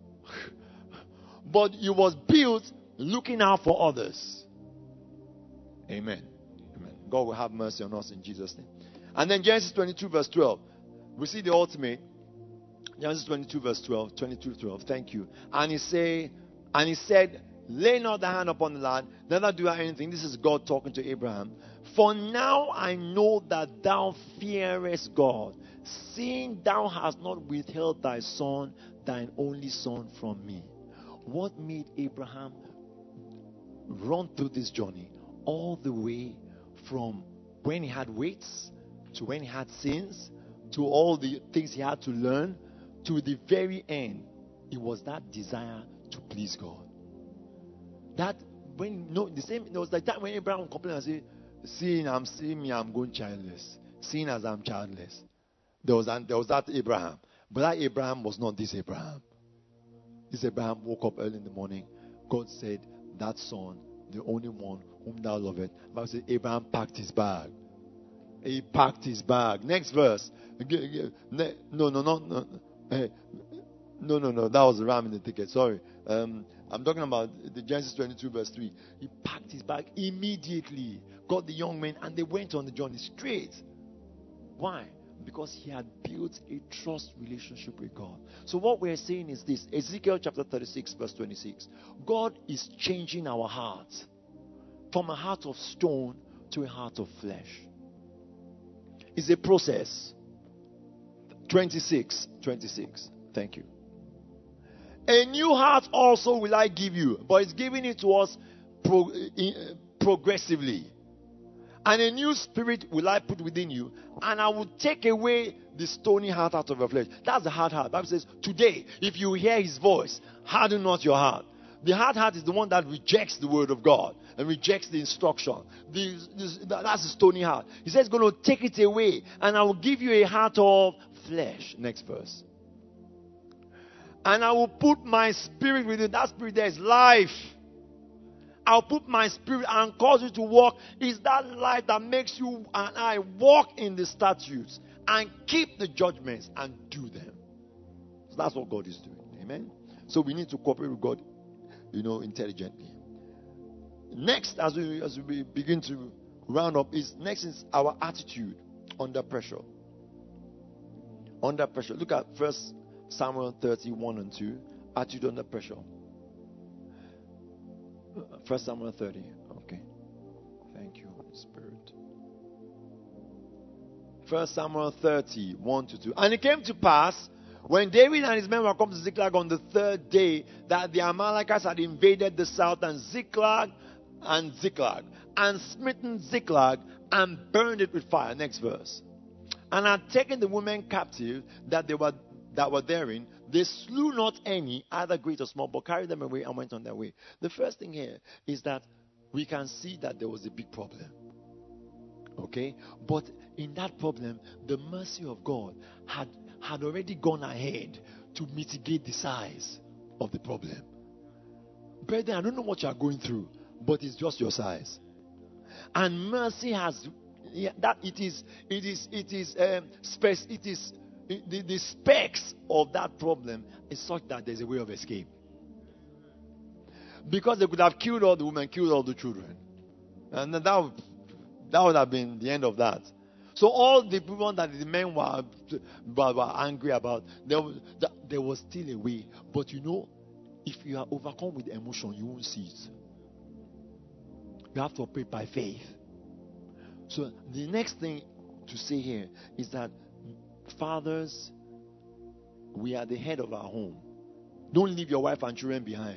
But it was built looking out for others. Amen. Amen. God will have mercy on us in Jesus' name. And then Genesis 22 verse 12. We see the ultimate. Genesis 22 verse 12. 22:12. Thank you. And he said, lay not thy hand upon the lad, neither do I anything. This is God talking to Abraham. For now I know that thou fearest God, seeing thou hast not withheld thy son, thine only son, from me. What made Abraham run through this journey all the way from when he had weights to when he had sins to all the things he had to learn to the very end? It was that desire to please God. That when it was like that when Abraham complained and said, seeing me, I'm going childless. Seeing as I'm childless. There was that Abraham. But that Abraham was not this Abraham. This Abraham woke up early in the morning. God said, that son, the only one whom thou lovest. The Bible says Abraham packed his bag. He packed his bag. Next verse. No. That was the ram in the ticket. Sorry. I'm talking about the Genesis 22 verse 3. He packed his bag immediately. Got the young men and they went on the journey straight. Why? Because he had built a trust relationship with God. So what we're saying is this. Ezekiel chapter 36 verse 26. God is changing our hearts. from a heart of stone to a heart of flesh. It's a process. 26. Thank you. A new heart also will I give you, but it's giving it to us progressively. And a new spirit will I put within you, and I will take away the stony heart out of your flesh. That's the hard heart. The Bible says, today, if you hear his voice, harden not your heart. The hard heart is the one that rejects the word of God and rejects the instruction. That's the stony heart. He says, going to take it away, and I will give you a heart of flesh. Next verse. And I will put my spirit within. That spirit there is life. I'll put my spirit and cause you to walk. Is that life that makes you and I walk in the statutes and keep the judgments and do them. So that's what God is doing. Amen. So we need to cooperate with God, intelligently. Next, as we begin to round up, is our attitude under pressure. Under pressure. Look at 1 Samuel 31 and 2. Attitude under pressure. 1 Samuel 30. Okay. Thank you, Holy Spirit. 1 Samuel 30, 1 to 2. And it came to pass, when David and his men were come to Ziklag on the third day, that the Amalekites had invaded the south and Ziklag, and smitten Ziklag, and burned it with fire. Next verse. And had taken the women captive that were therein. They slew not any, either great or small, but carried them away and went on their way. The first thing here is that we can see that there was a big problem. Okay? But in that problem, the mercy of God had already gone ahead to mitigate the size of the problem. Brethren, I don't know what you are going through, but it's just your size. And mercy has the specs of that problem is such that there's a way of escape. Because they could have killed all the women, killed all the children, and that would have been the end of that. So all the people that the men were angry about, there was still a way. But if you are overcome with emotion, you won't see it. You have to operate by faith. So the next thing to say here is that fathers, we are the head of our home. Don't leave your wife and children behind.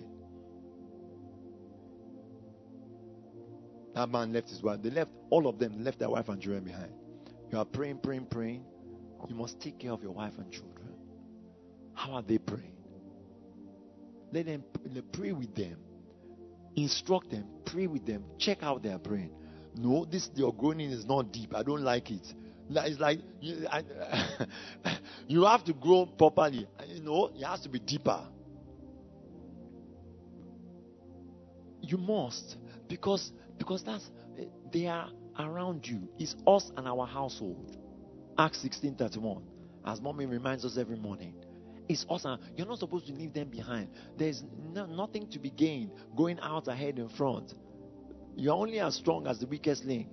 That man left his wife. All of them left their wife and children behind. You are praying. You must take care of your wife and children. How are they praying? Let them pray with them. Instruct them. Pray with them. Check out their praying. No, your groaning is not deep. I don't like it. It's like you have to grow properly. It has to be deeper. You must, because they are around you. It's us and our household. Acts 16:31, as mommy reminds us every morning. It's us and you're not supposed to leave them behind. There's nothing to be gained going out ahead in front. You're only as strong as the weakest link.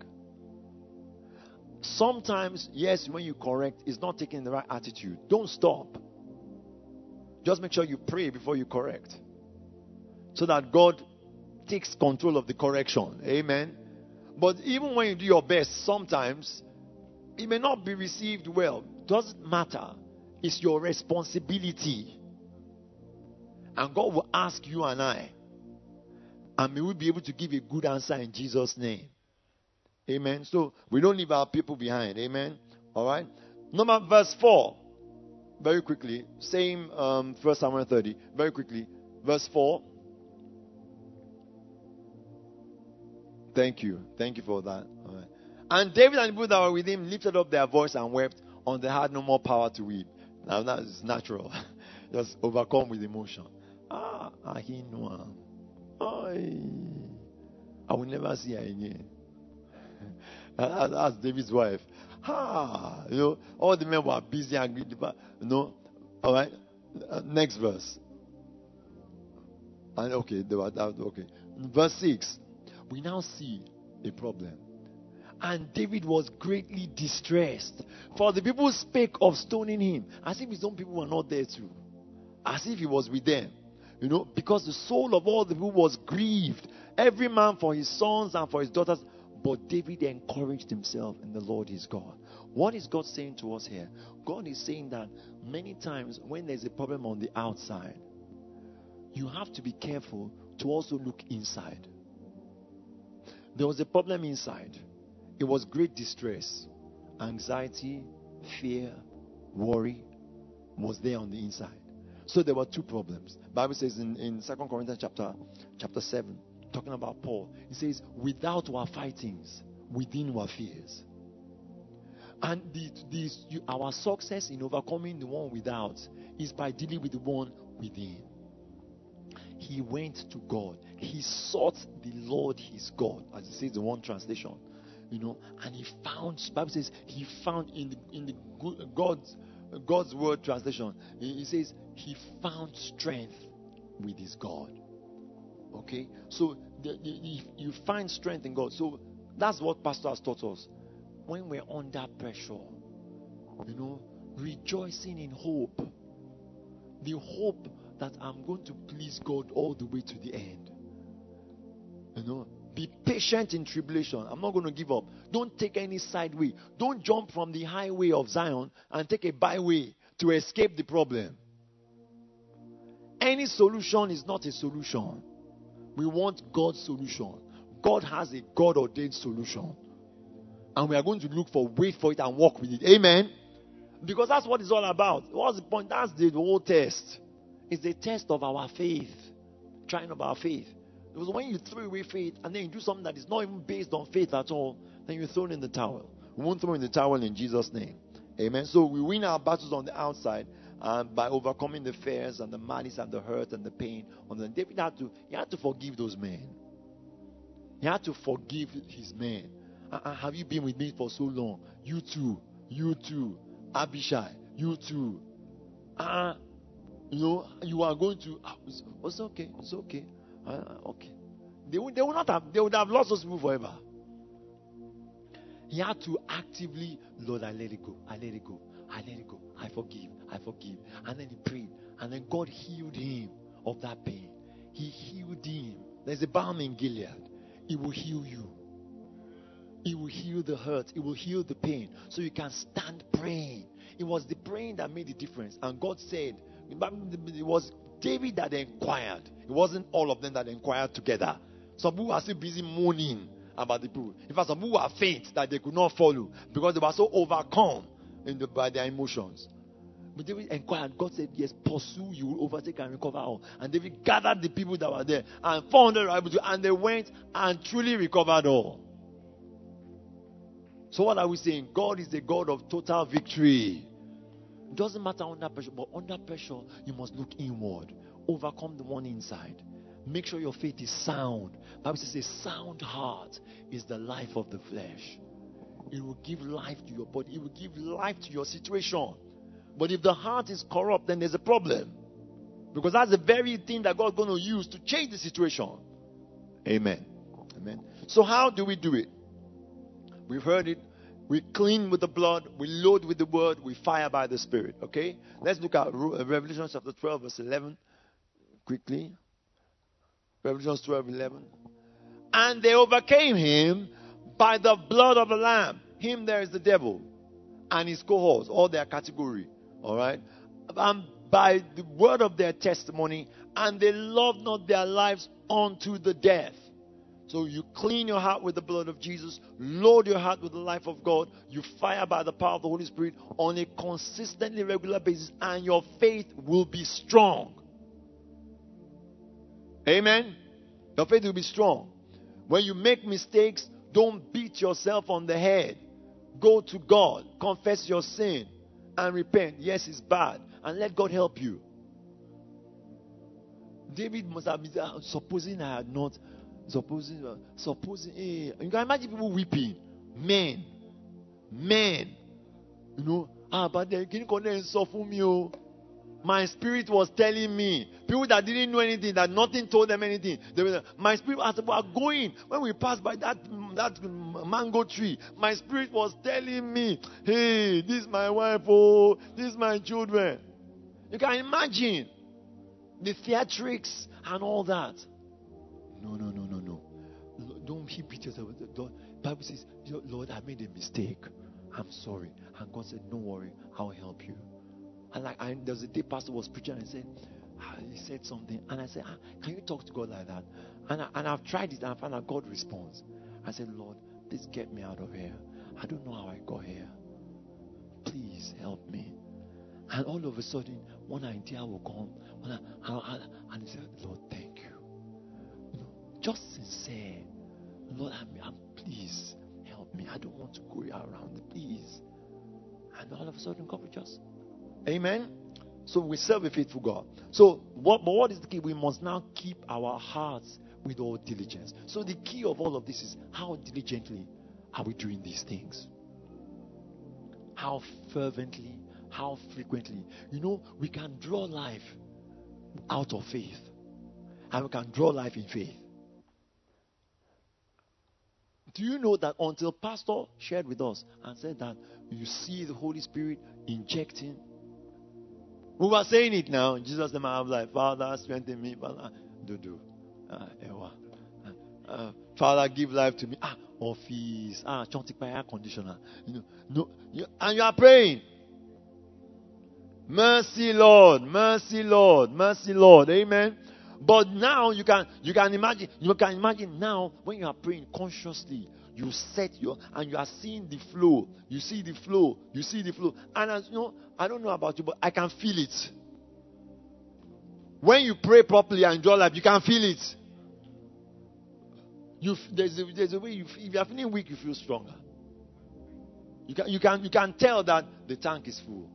Sometimes, yes, when you correct, it's not taking the right attitude. Don't stop. Just make sure you pray before you correct, so that God takes control of the correction. Amen. But even when you do your best, sometimes it may not be received well. Doesn't matter. It's your responsibility. And God will ask you and I. And may we be able to give a good answer in Jesus' name. Amen. So we don't leave our people behind. Amen. All right. Number verse 4. Very quickly. Same 1 Samuel 30. Very quickly. Verse 4. Thank you. Thank you for that. All right. And David and the people that were with him lifted up their voice and wept, on they had no more power to weep. Now that is natural. Just overcome with emotion. Ahinoam. I will never see her again. That's David's wife. All the men were busy and greedy. All right. Next verse. And okay. Verse 6. We now see a problem. And David was greatly distressed, for the people spake of stoning him, as if his own people were not there too, as if he was with them. because the soul of all the people was grieved, every man for his sons and for his daughters. But David encouraged himself in the Lord his God. What is God saying to us here? God is saying that many times when there's a problem on the outside, you have to be careful to also look inside. There was a problem inside. It was great distress, anxiety, fear, worry was there on the inside. So there were two problems. The Bible says in 2 Corinthians chapter 7, talking about Paul, it says, without our fightings, within our fears. And our success in overcoming the one without is by dealing with the one within. He went to God. He sought the Lord his God, as it says in one translation. And he found, the Bible says, he found in the God's word translation, it says he found strength with his God. Okay, so you find strength in God. So that's what Pastor has taught us. When we're under pressure, rejoicing in hope, the hope that I'm going to please God all the way to the end. Be patient in tribulation. I'm not going to give up. Don't take any side way. Don't jump from the highway of Zion and take a byway to escape the problem. Any solution is not a solution. We want God's solution. God has a God-ordained solution. And we are going to wait for it and walk with it. Amen? Because that's what it's all about. What's the point? That's the whole test. It's the test of our faith. Trying of our faith. Because when you throw away faith and then you do something that is not even based on faith at all, then you're thrown in the towel. We won't throw in the towel in Jesus' name. Amen. So we win our battles on the outside by overcoming the fears and the malice and the hurt and the pain. David had to forgive those men. He had to forgive his men. Have you been with me for so long? You too. Abishai, you too. You are going to. It's okay. Okay. They would have lost those people forever. He had to actively, Lord, I let it go. I forgive. And then he prayed. And then God healed him of that pain. He healed him. There's a balm in Gilead. It will heal you. It will heal the hurt. It will heal the pain. So you can stand praying. It was the praying that made the difference. And God said, it was David that inquired. It wasn't all of them that inquired together. Some people are still busy moaning about the people. In fact, some people were faint that they could not follow because they were so overcome by their emotions. But David inquired. God said, yes, pursue, you will overtake and recover all. And David gathered the people that were there, and 400 were able to, and they went and truly recovered all. So what are we saying? God is a God of total victory. It doesn't matter under pressure, but under pressure, you must look inward. Overcome the one inside. Make sure your faith is sound. The Bible says a sound heart is the life of the flesh. It will give life to your body. It will give life to your situation. But if the heart is corrupt, then there's a problem. Because that's the very thing that God's going to use to change the situation. Amen. So how do we do it? We've heard it. We clean with the blood. We load with the word. We fire by the Spirit. Okay? Let's look at Revelation chapter 12 verse 11. Quickly. Revelation 12:11. And they overcame him by the blood of the Lamb. Him there is the devil. And his cohorts. All their category. Alright? And by the word of their testimony. And they loved not their lives unto the death. So you clean your heart with the blood of Jesus, load your heart with the life of God, you fire by the power of the Holy Spirit on a consistently regular basis, and your faith will be strong. Amen? Your faith will be strong. When you make mistakes, don't beat yourself on the head. Go to God, confess your sin, and repent. Yes, it's bad, and let God help you. David must have been supposing I had not. Supposing, you can imagine people weeping. Men. But they can connect for me. My spirit was telling me. People that didn't know anything, that nothing told them anything. My spirit, as we were going, when we passed by that mango tree, my spirit was telling me, hey, this is my wife, this is my children. You can imagine. the theatrics and all that. No. Don't beat yourself. The Bible says, Lord, I made a mistake. I'm sorry. And God said, don't worry, I'll help you. And there's a day pastor was preaching and he said something. And I said, can you talk to God like that? And I've tried it and I found out God responds. I said, Lord, please get me out of here. I don't know how I got here. Please help me. And all of a sudden, one idea will come. And he said, Lord, thank you. Just sincere. Lord, I'm please help me. I don't want to go around. Please. And all of a sudden, God will just. Amen. So we serve a faithful God. So, what is the key? We must now keep our hearts with all diligence. So the key of all of this is how diligently are we doing these things? How fervently, how frequently. We can draw life out of faith. And we can draw life in faith. Do you know that until Pastor shared with us and said that you see the Holy Spirit injecting? We were saying it now. Jesus' name, I was like, Father, strengthen me. Father, Father, give life to me. Office. Air conditioner. And you are praying. Mercy, Lord. Mercy, Lord. Mercy, Lord. Amen. But now you can imagine now when you are praying consciously, you set and you are seeing the flow. You see the flow. And as you know, I don't know about you, but I can feel it. When you pray properly and draw life, you can feel it. There's a way if you are feeling weak, you feel stronger. You can tell that the tank is full.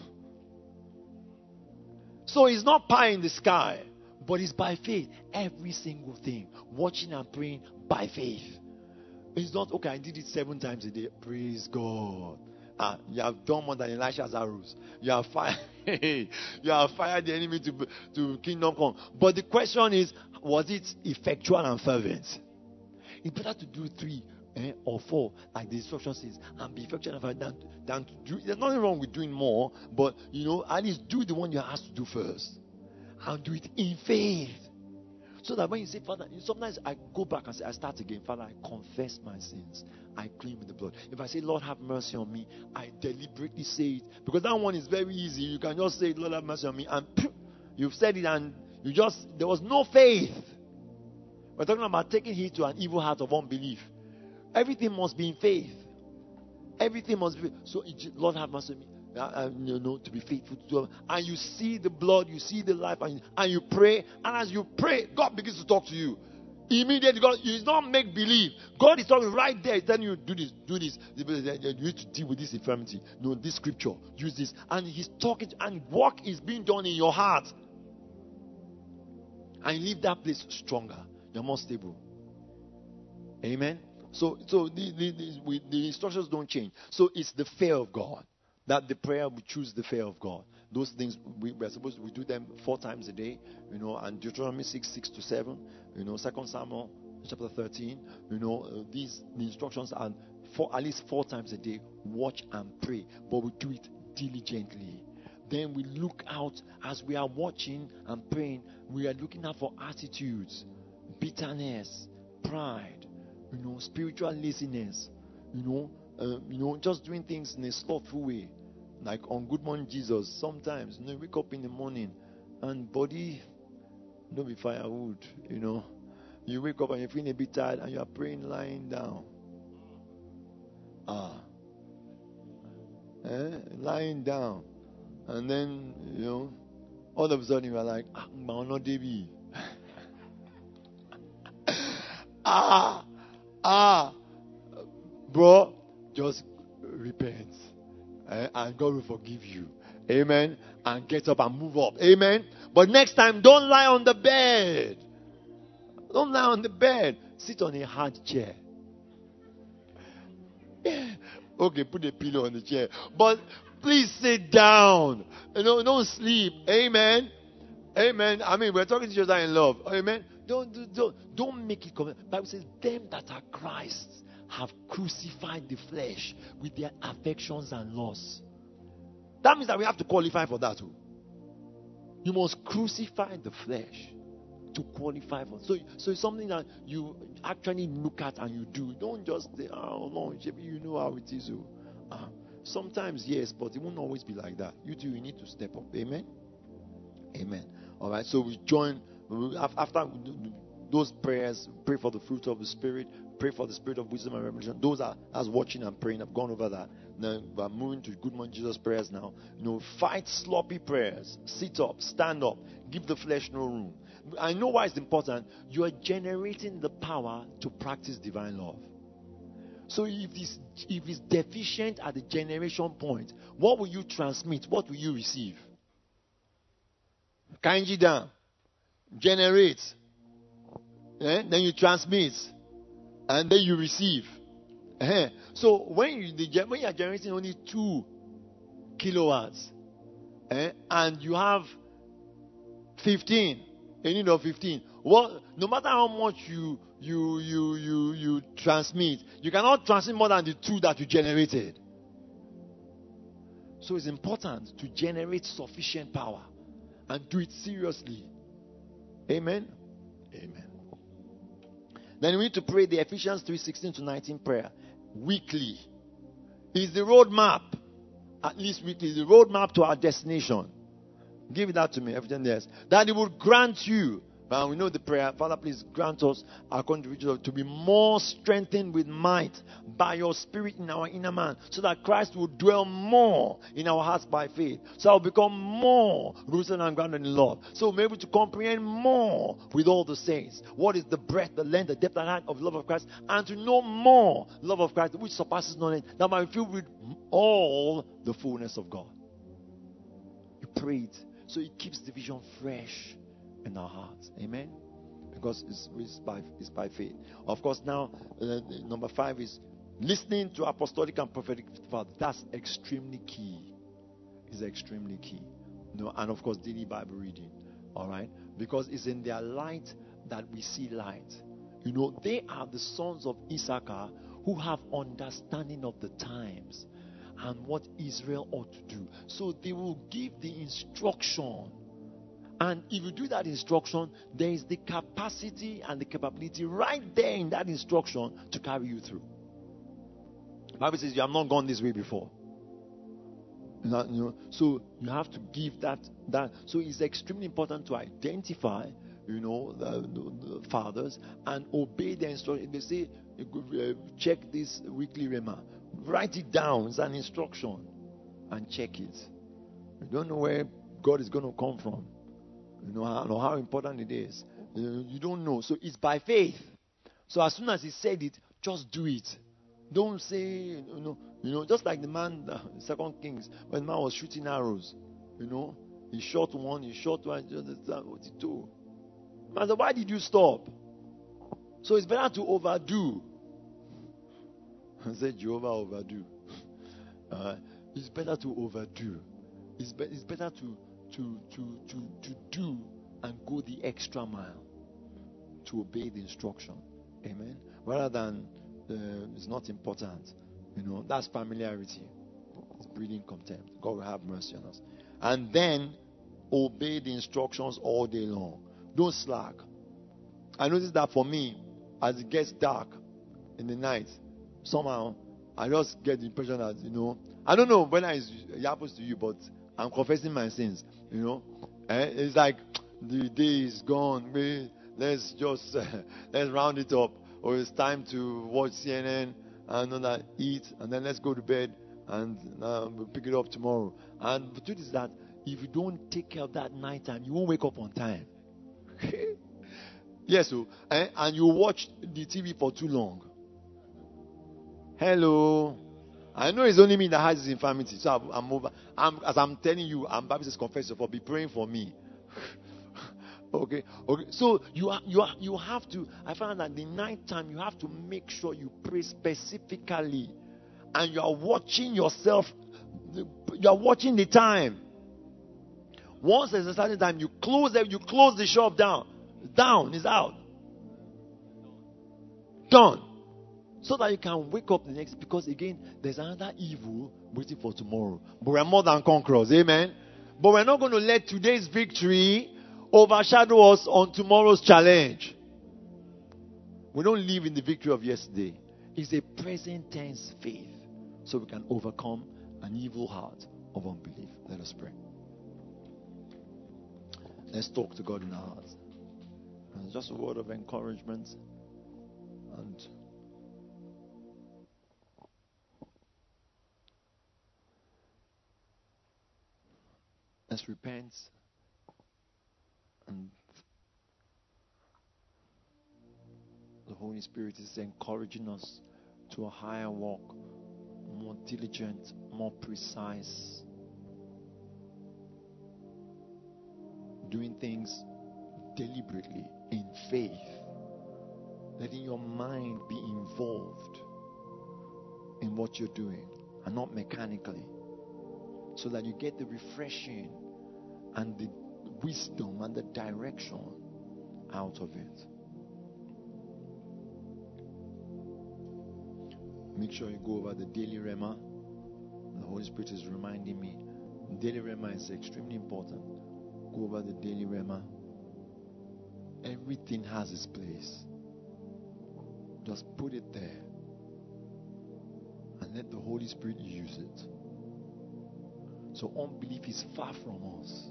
So it's not pie in the sky, but it's by faith. Every single thing, watching and praying by faith. It's not okay. I did it 7 times a day. Praise God. You have done more than Elisha's arrows. You have fired the enemy to kingdom come. But the question is, was it effectual and fervent? It's better to do 3 or 4, like the instruction says, and be effectual and fervent than to do. There's nothing wrong with doing more, but at least do the one you're asked to do first, and do it in faith. So that when you say, Father, sometimes I go back and say, I start again. Father, I confess my sins. I clean with the blood. If I say, Lord, have mercy on me, I deliberately say it. Because that one is very easy. You can just say, Lord, have mercy on me. And you've said it and there was no faith. We're talking about taking heed to an evil heart of unbelief. Everything must be in faith. Everything must be. So, Lord, have mercy on me. To be faithful to them. And you see the blood, you see the life, and you pray. And as you pray, God begins to talk to you. Immediately, God, it's not make believe. God is talking right there. He's telling you, do this. You need to deal with this infirmity. No, this scripture, use this. And He's talking, and work is being done in your heart. And you leave that place stronger. You're more stable. Amen. So the instructions don't change. So it's the fear of God. That the prayer we choose the fear of God. Those things we're supposed to do them 4 times a day, and Deuteronomy 6:6-7, 2 Samuel chapter 13, the instructions are at least 4 times a day. Watch and pray, but we do it diligently. Then we look out as we are watching and praying. We are looking out for attitudes, bitterness, pride, spiritual laziness, just doing things in a slothful way. Like on Good Morning Jesus, sometimes, you wake up in the morning and body, don't be firewood, You wake up and you're feeling a bit tired and you are praying lying down. Lying down. And then, all of a sudden you are like, Mano Devi. Bro, just repent. And God will forgive you. Amen. And get up and move up. Amen. But next time, don't lie on the bed. Don't lie on the bed. Sit on a hard chair. Okay, put a pillow on the chair. But please sit down. Don't sleep. Amen. Amen. I mean, we're talking to each other in love. Amen. Don't make it come. The Bible says, them that are Christ's have crucified the flesh with their affections and lusts. That means that we have to qualify for that too. You must crucify the flesh to qualify for. So it's something that you actually look at and you do. Don't just say, oh no, you know how it is. Sometimes yes, but it won't always be like that. You need to step up. Amen. Amen. All right. So we join after those prayers. Pray for the fruit of the Spirit. Pray for the spirit of wisdom and revelation. Those are as watching and praying. I've gone over that. Now we're moving to Good Morning Jesus prayers now. Fight sloppy prayers. Sit up, stand up, give the flesh no room. I know why it's important. You are generating the power to practice divine love. So if it's deficient at the generation point, what will you transmit? What will you receive? Kanji down. Generate. Then you transmit. And then you receive. So when you are generating only 2 kilowatts, and you have 15, a need of 15. No matter how much you transmit, you cannot transmit more than the 2 that you generated. So it's important to generate sufficient power and do it seriously. Amen. Amen. Then we need to pray the Ephesians 3:16-19 prayer weekly. It's the roadmap. At least weekly, is the roadmap to our destination. Give that to me, everything else. That it would grant you. But we know the prayer. Father, please grant us our contribution to be more strengthened with might by your Spirit in our inner man, so that Christ will dwell more in our hearts by faith. So I'll become more rooted and grounded in love. So we'll be able to comprehend more with all the saints. What is the breadth, the length, the depth and height of the love of Christ, and to know more love of Christ, which surpasses knowledge, that might be filled with all the fullness of God. You pray it, so it keeps the vision fresh in our hearts. Amen. Because it's by faith. Of course, now number 5 is listening to apostolic and prophetic father. That's extremely key. It's extremely key. And of course, daily Bible reading. All right, because it's in their light that we see light. They are the sons of Issachar who have understanding of the times and what Israel ought to do. So they will give the instruction. And if you do that instruction, there is the capacity and the capability right there in that instruction to carry you through. The Bible says you have not gone this way before. So you have to give that. So it's extremely important to identify, the fathers and obey their instruction. They say, check this weekly rema. Write it down. It's an instruction. And check it. You don't know where God is going to come from. How important it is. You don't know. So it's by faith. So as soon as he said it, just do it. Don't say, just like the man, 2 Kings, when the man was shooting arrows. He shot one, he shot one. What he do? Man said, why did you stop? So it's better to overdo. I said, Jehovah overdo. It's better to overdo. It's better to do and go the extra mile to obey the instruction. Amen. Rather than it's not important. That's familiarity. It's breeding contempt. God will have mercy on us. And then obey the instructions all day long. Don't slack. I noticed that for me, as it gets dark in the night, somehow I just get the impression that, I don't know when it happens to you, but I'm confessing my sins. It's like the day is gone. Let's just let's round it up. Or it's time to watch CNN and eat, and then let's go to bed and we'll pick it up tomorrow. And the truth is that if you don't take care of that night time, you won't wake up on time. Yes, and you watch the TV for too long. Hello. I know it's only me that has this infirmity, so I'm over. As I'm telling you, Bible says, confess your fault. Be praying for me. Okay. So you have to. I found that the night time you have to make sure you pray specifically, and you are watching yourself. You are watching the time. Once there's a certain time, you close the shop down. It's out. Done. So that you can wake up the next, because again, there's another evil waiting for tomorrow. But we are more than conquerors. Amen. But we're not going to let today's victory overshadow us on tomorrow's challenge. We don't live in the victory of yesterday. It's a present tense faith, so we can overcome an evil heart of unbelief. Let us pray. Let's talk to God in our hearts. And just a word of encouragement. And let's repent. And the Holy Spirit is encouraging us to a higher walk, more diligent, more precise, doing things deliberately in faith, letting your mind be involved in what you're doing and not mechanically, so that you get the refreshing and the wisdom and the direction out of it. Make sure you go over the daily Rhema. The Holy Spirit is reminding me, daily Rhema is extremely important. Go over the daily Rhema. Everything has its place. Just put it there and let the Holy Spirit use it. So unbelief is far from us.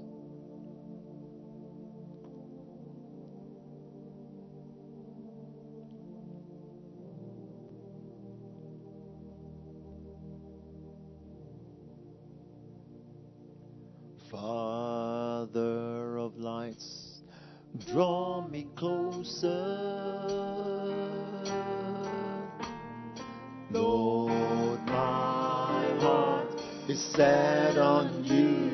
Father of lights, draw me closer. Lord, my heart is set on you.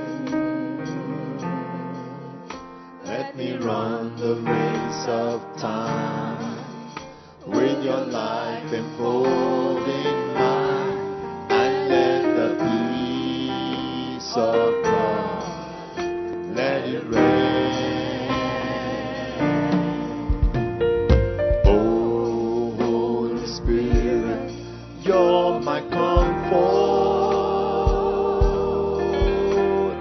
Let me run the race of time with your life enfolding mine, and let the peace of God, let it reign. Oh, Holy Spirit, you're my comfort.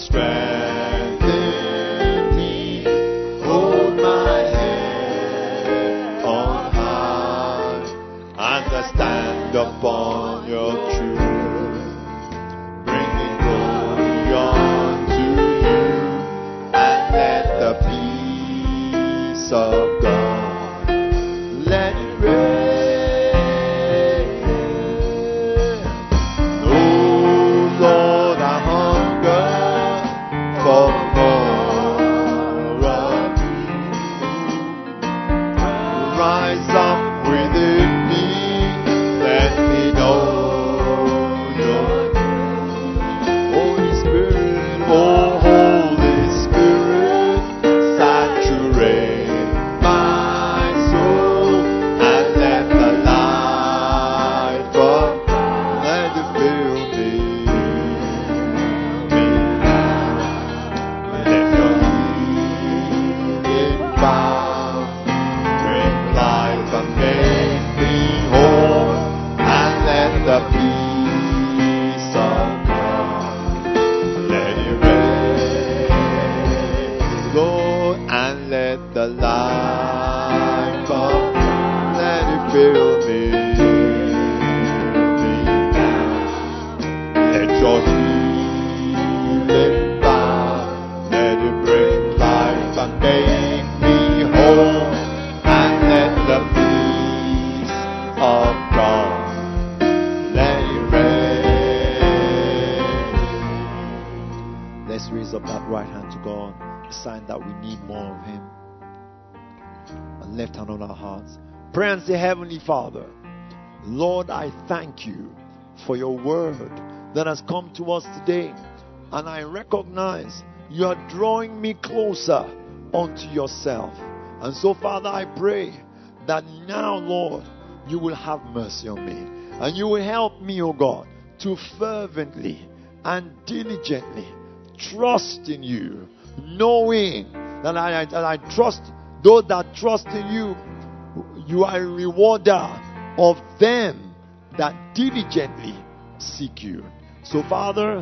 Strengthen me, hold my head on high, and I stand upon your truth, bringing glory unto you, and let the peace of God, let it reign. Oh Lord, I hunger for more of you. Rise up within me, let me know your Holy Spirit, oh Holy Spirit, saturate my soul, and let the light of God, let it fill me. Let your healing power bring life and make me whole, and let the peace of God, let it reign, Lord, and let the light of God, let it fill me. Let your healing power, let it bring life and make me whole, and let the peace of God, let it reign. Let's raise up that right hand to God, a sign that we need more of Him. And left hand on our hearts. Pray and say, Heavenly Father, Lord, I thank you for your word that has come to us today. And I recognize you are drawing me closer unto yourself. And so, Father, I pray that now, Lord, you will have mercy on me. And you will help me, O God, to fervently and diligently trust in you, knowing that I trust those that trust in you. You are a rewarder of them that diligently seek you. So, Father,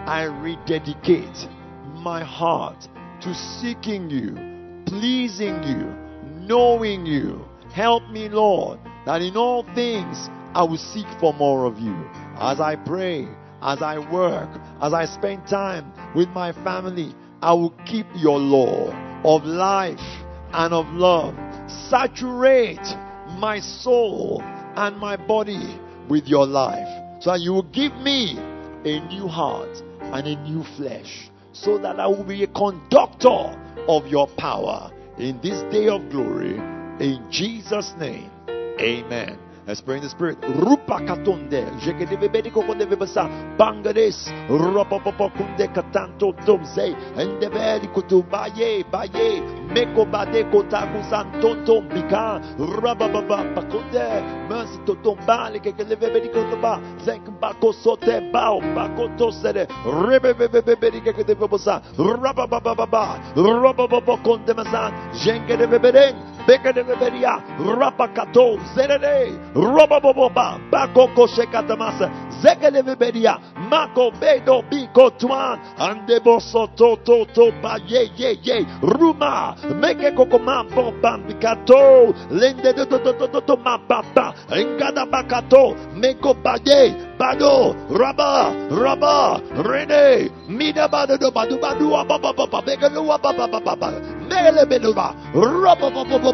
I rededicate my heart to seeking you, pleasing you, knowing you. Help me, Lord, that in all things I will seek for more of you. As I pray, as I work, as I spend time with my family, I will keep your law of life and of love. Saturate my soul and my body with your life, so that you will give me a new heart and a new flesh, so that I will be a conductor of your power in this day of glory. In Jesus' name, amen. Let's pray in the Spirit. Rupa katonde, jekedeve bediko kondeve basa, bangades, ropopopo kunde katanto domze, endeveli kutu baye, meko bade kotaku santonto bika, rabababa pakunde, mercy to tombale, kekeleve bediko toba, zenk bako sote bao, bako tosere, rebebebe bedike kedeve basa, rabababa, robopopo konde mazan, jenkedeve beden, Bekedeberia, Rapakato, Zerede, Robaboba, Bakoko Shekatamasa, Zekeleberia, Mako Bedo Biko Tuan, Andeboso Toto Toba Ye, Ruma, Meke Kokoma Bambikato, Lende Toto Mapapa, Engada Bakato, Meko Baye, Bado, Raba, Rene, Mida Badu Badu Baba, Bekalua Baba, Mele Beluba, Robo.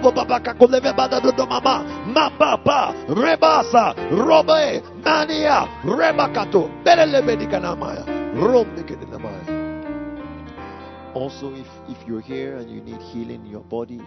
Mapapa, Rebasa, Robe, Mania, Rebakato, Berelebedikanamaya, Rombekedamaya. Also, if you're here and you need healing in your body,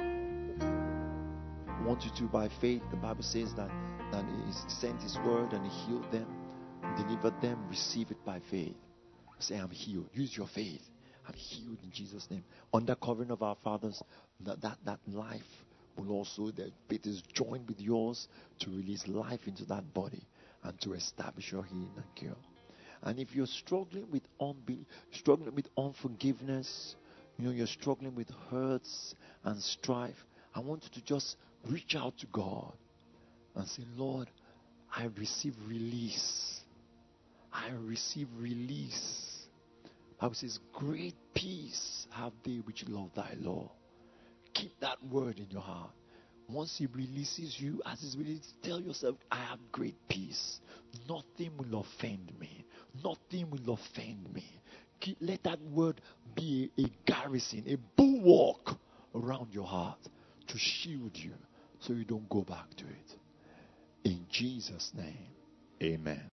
I want you to, by faith, the Bible says that He sent His word and He healed them, delivered them, receive it by faith. Say, I'm healed. Use your faith. I'm healed in Jesus' name. Under covering of our fathers, that life will also, that faith is joined with yours to release life into that body and to establish your healing and cure. And if you're struggling with struggling with unforgiveness, you're struggling with hurts and strife, I want you to just reach out to God and say, Lord, I receive release. I receive release. Bible says, great peace have they which love thy law. Keep that word in your heart. Once He releases you, as He's released, tell yourself, I have great peace. Nothing will offend me. Nothing will offend me. Let that word be a garrison, a bulwark around your heart to shield you so you don't go back to it. In Jesus' name, amen.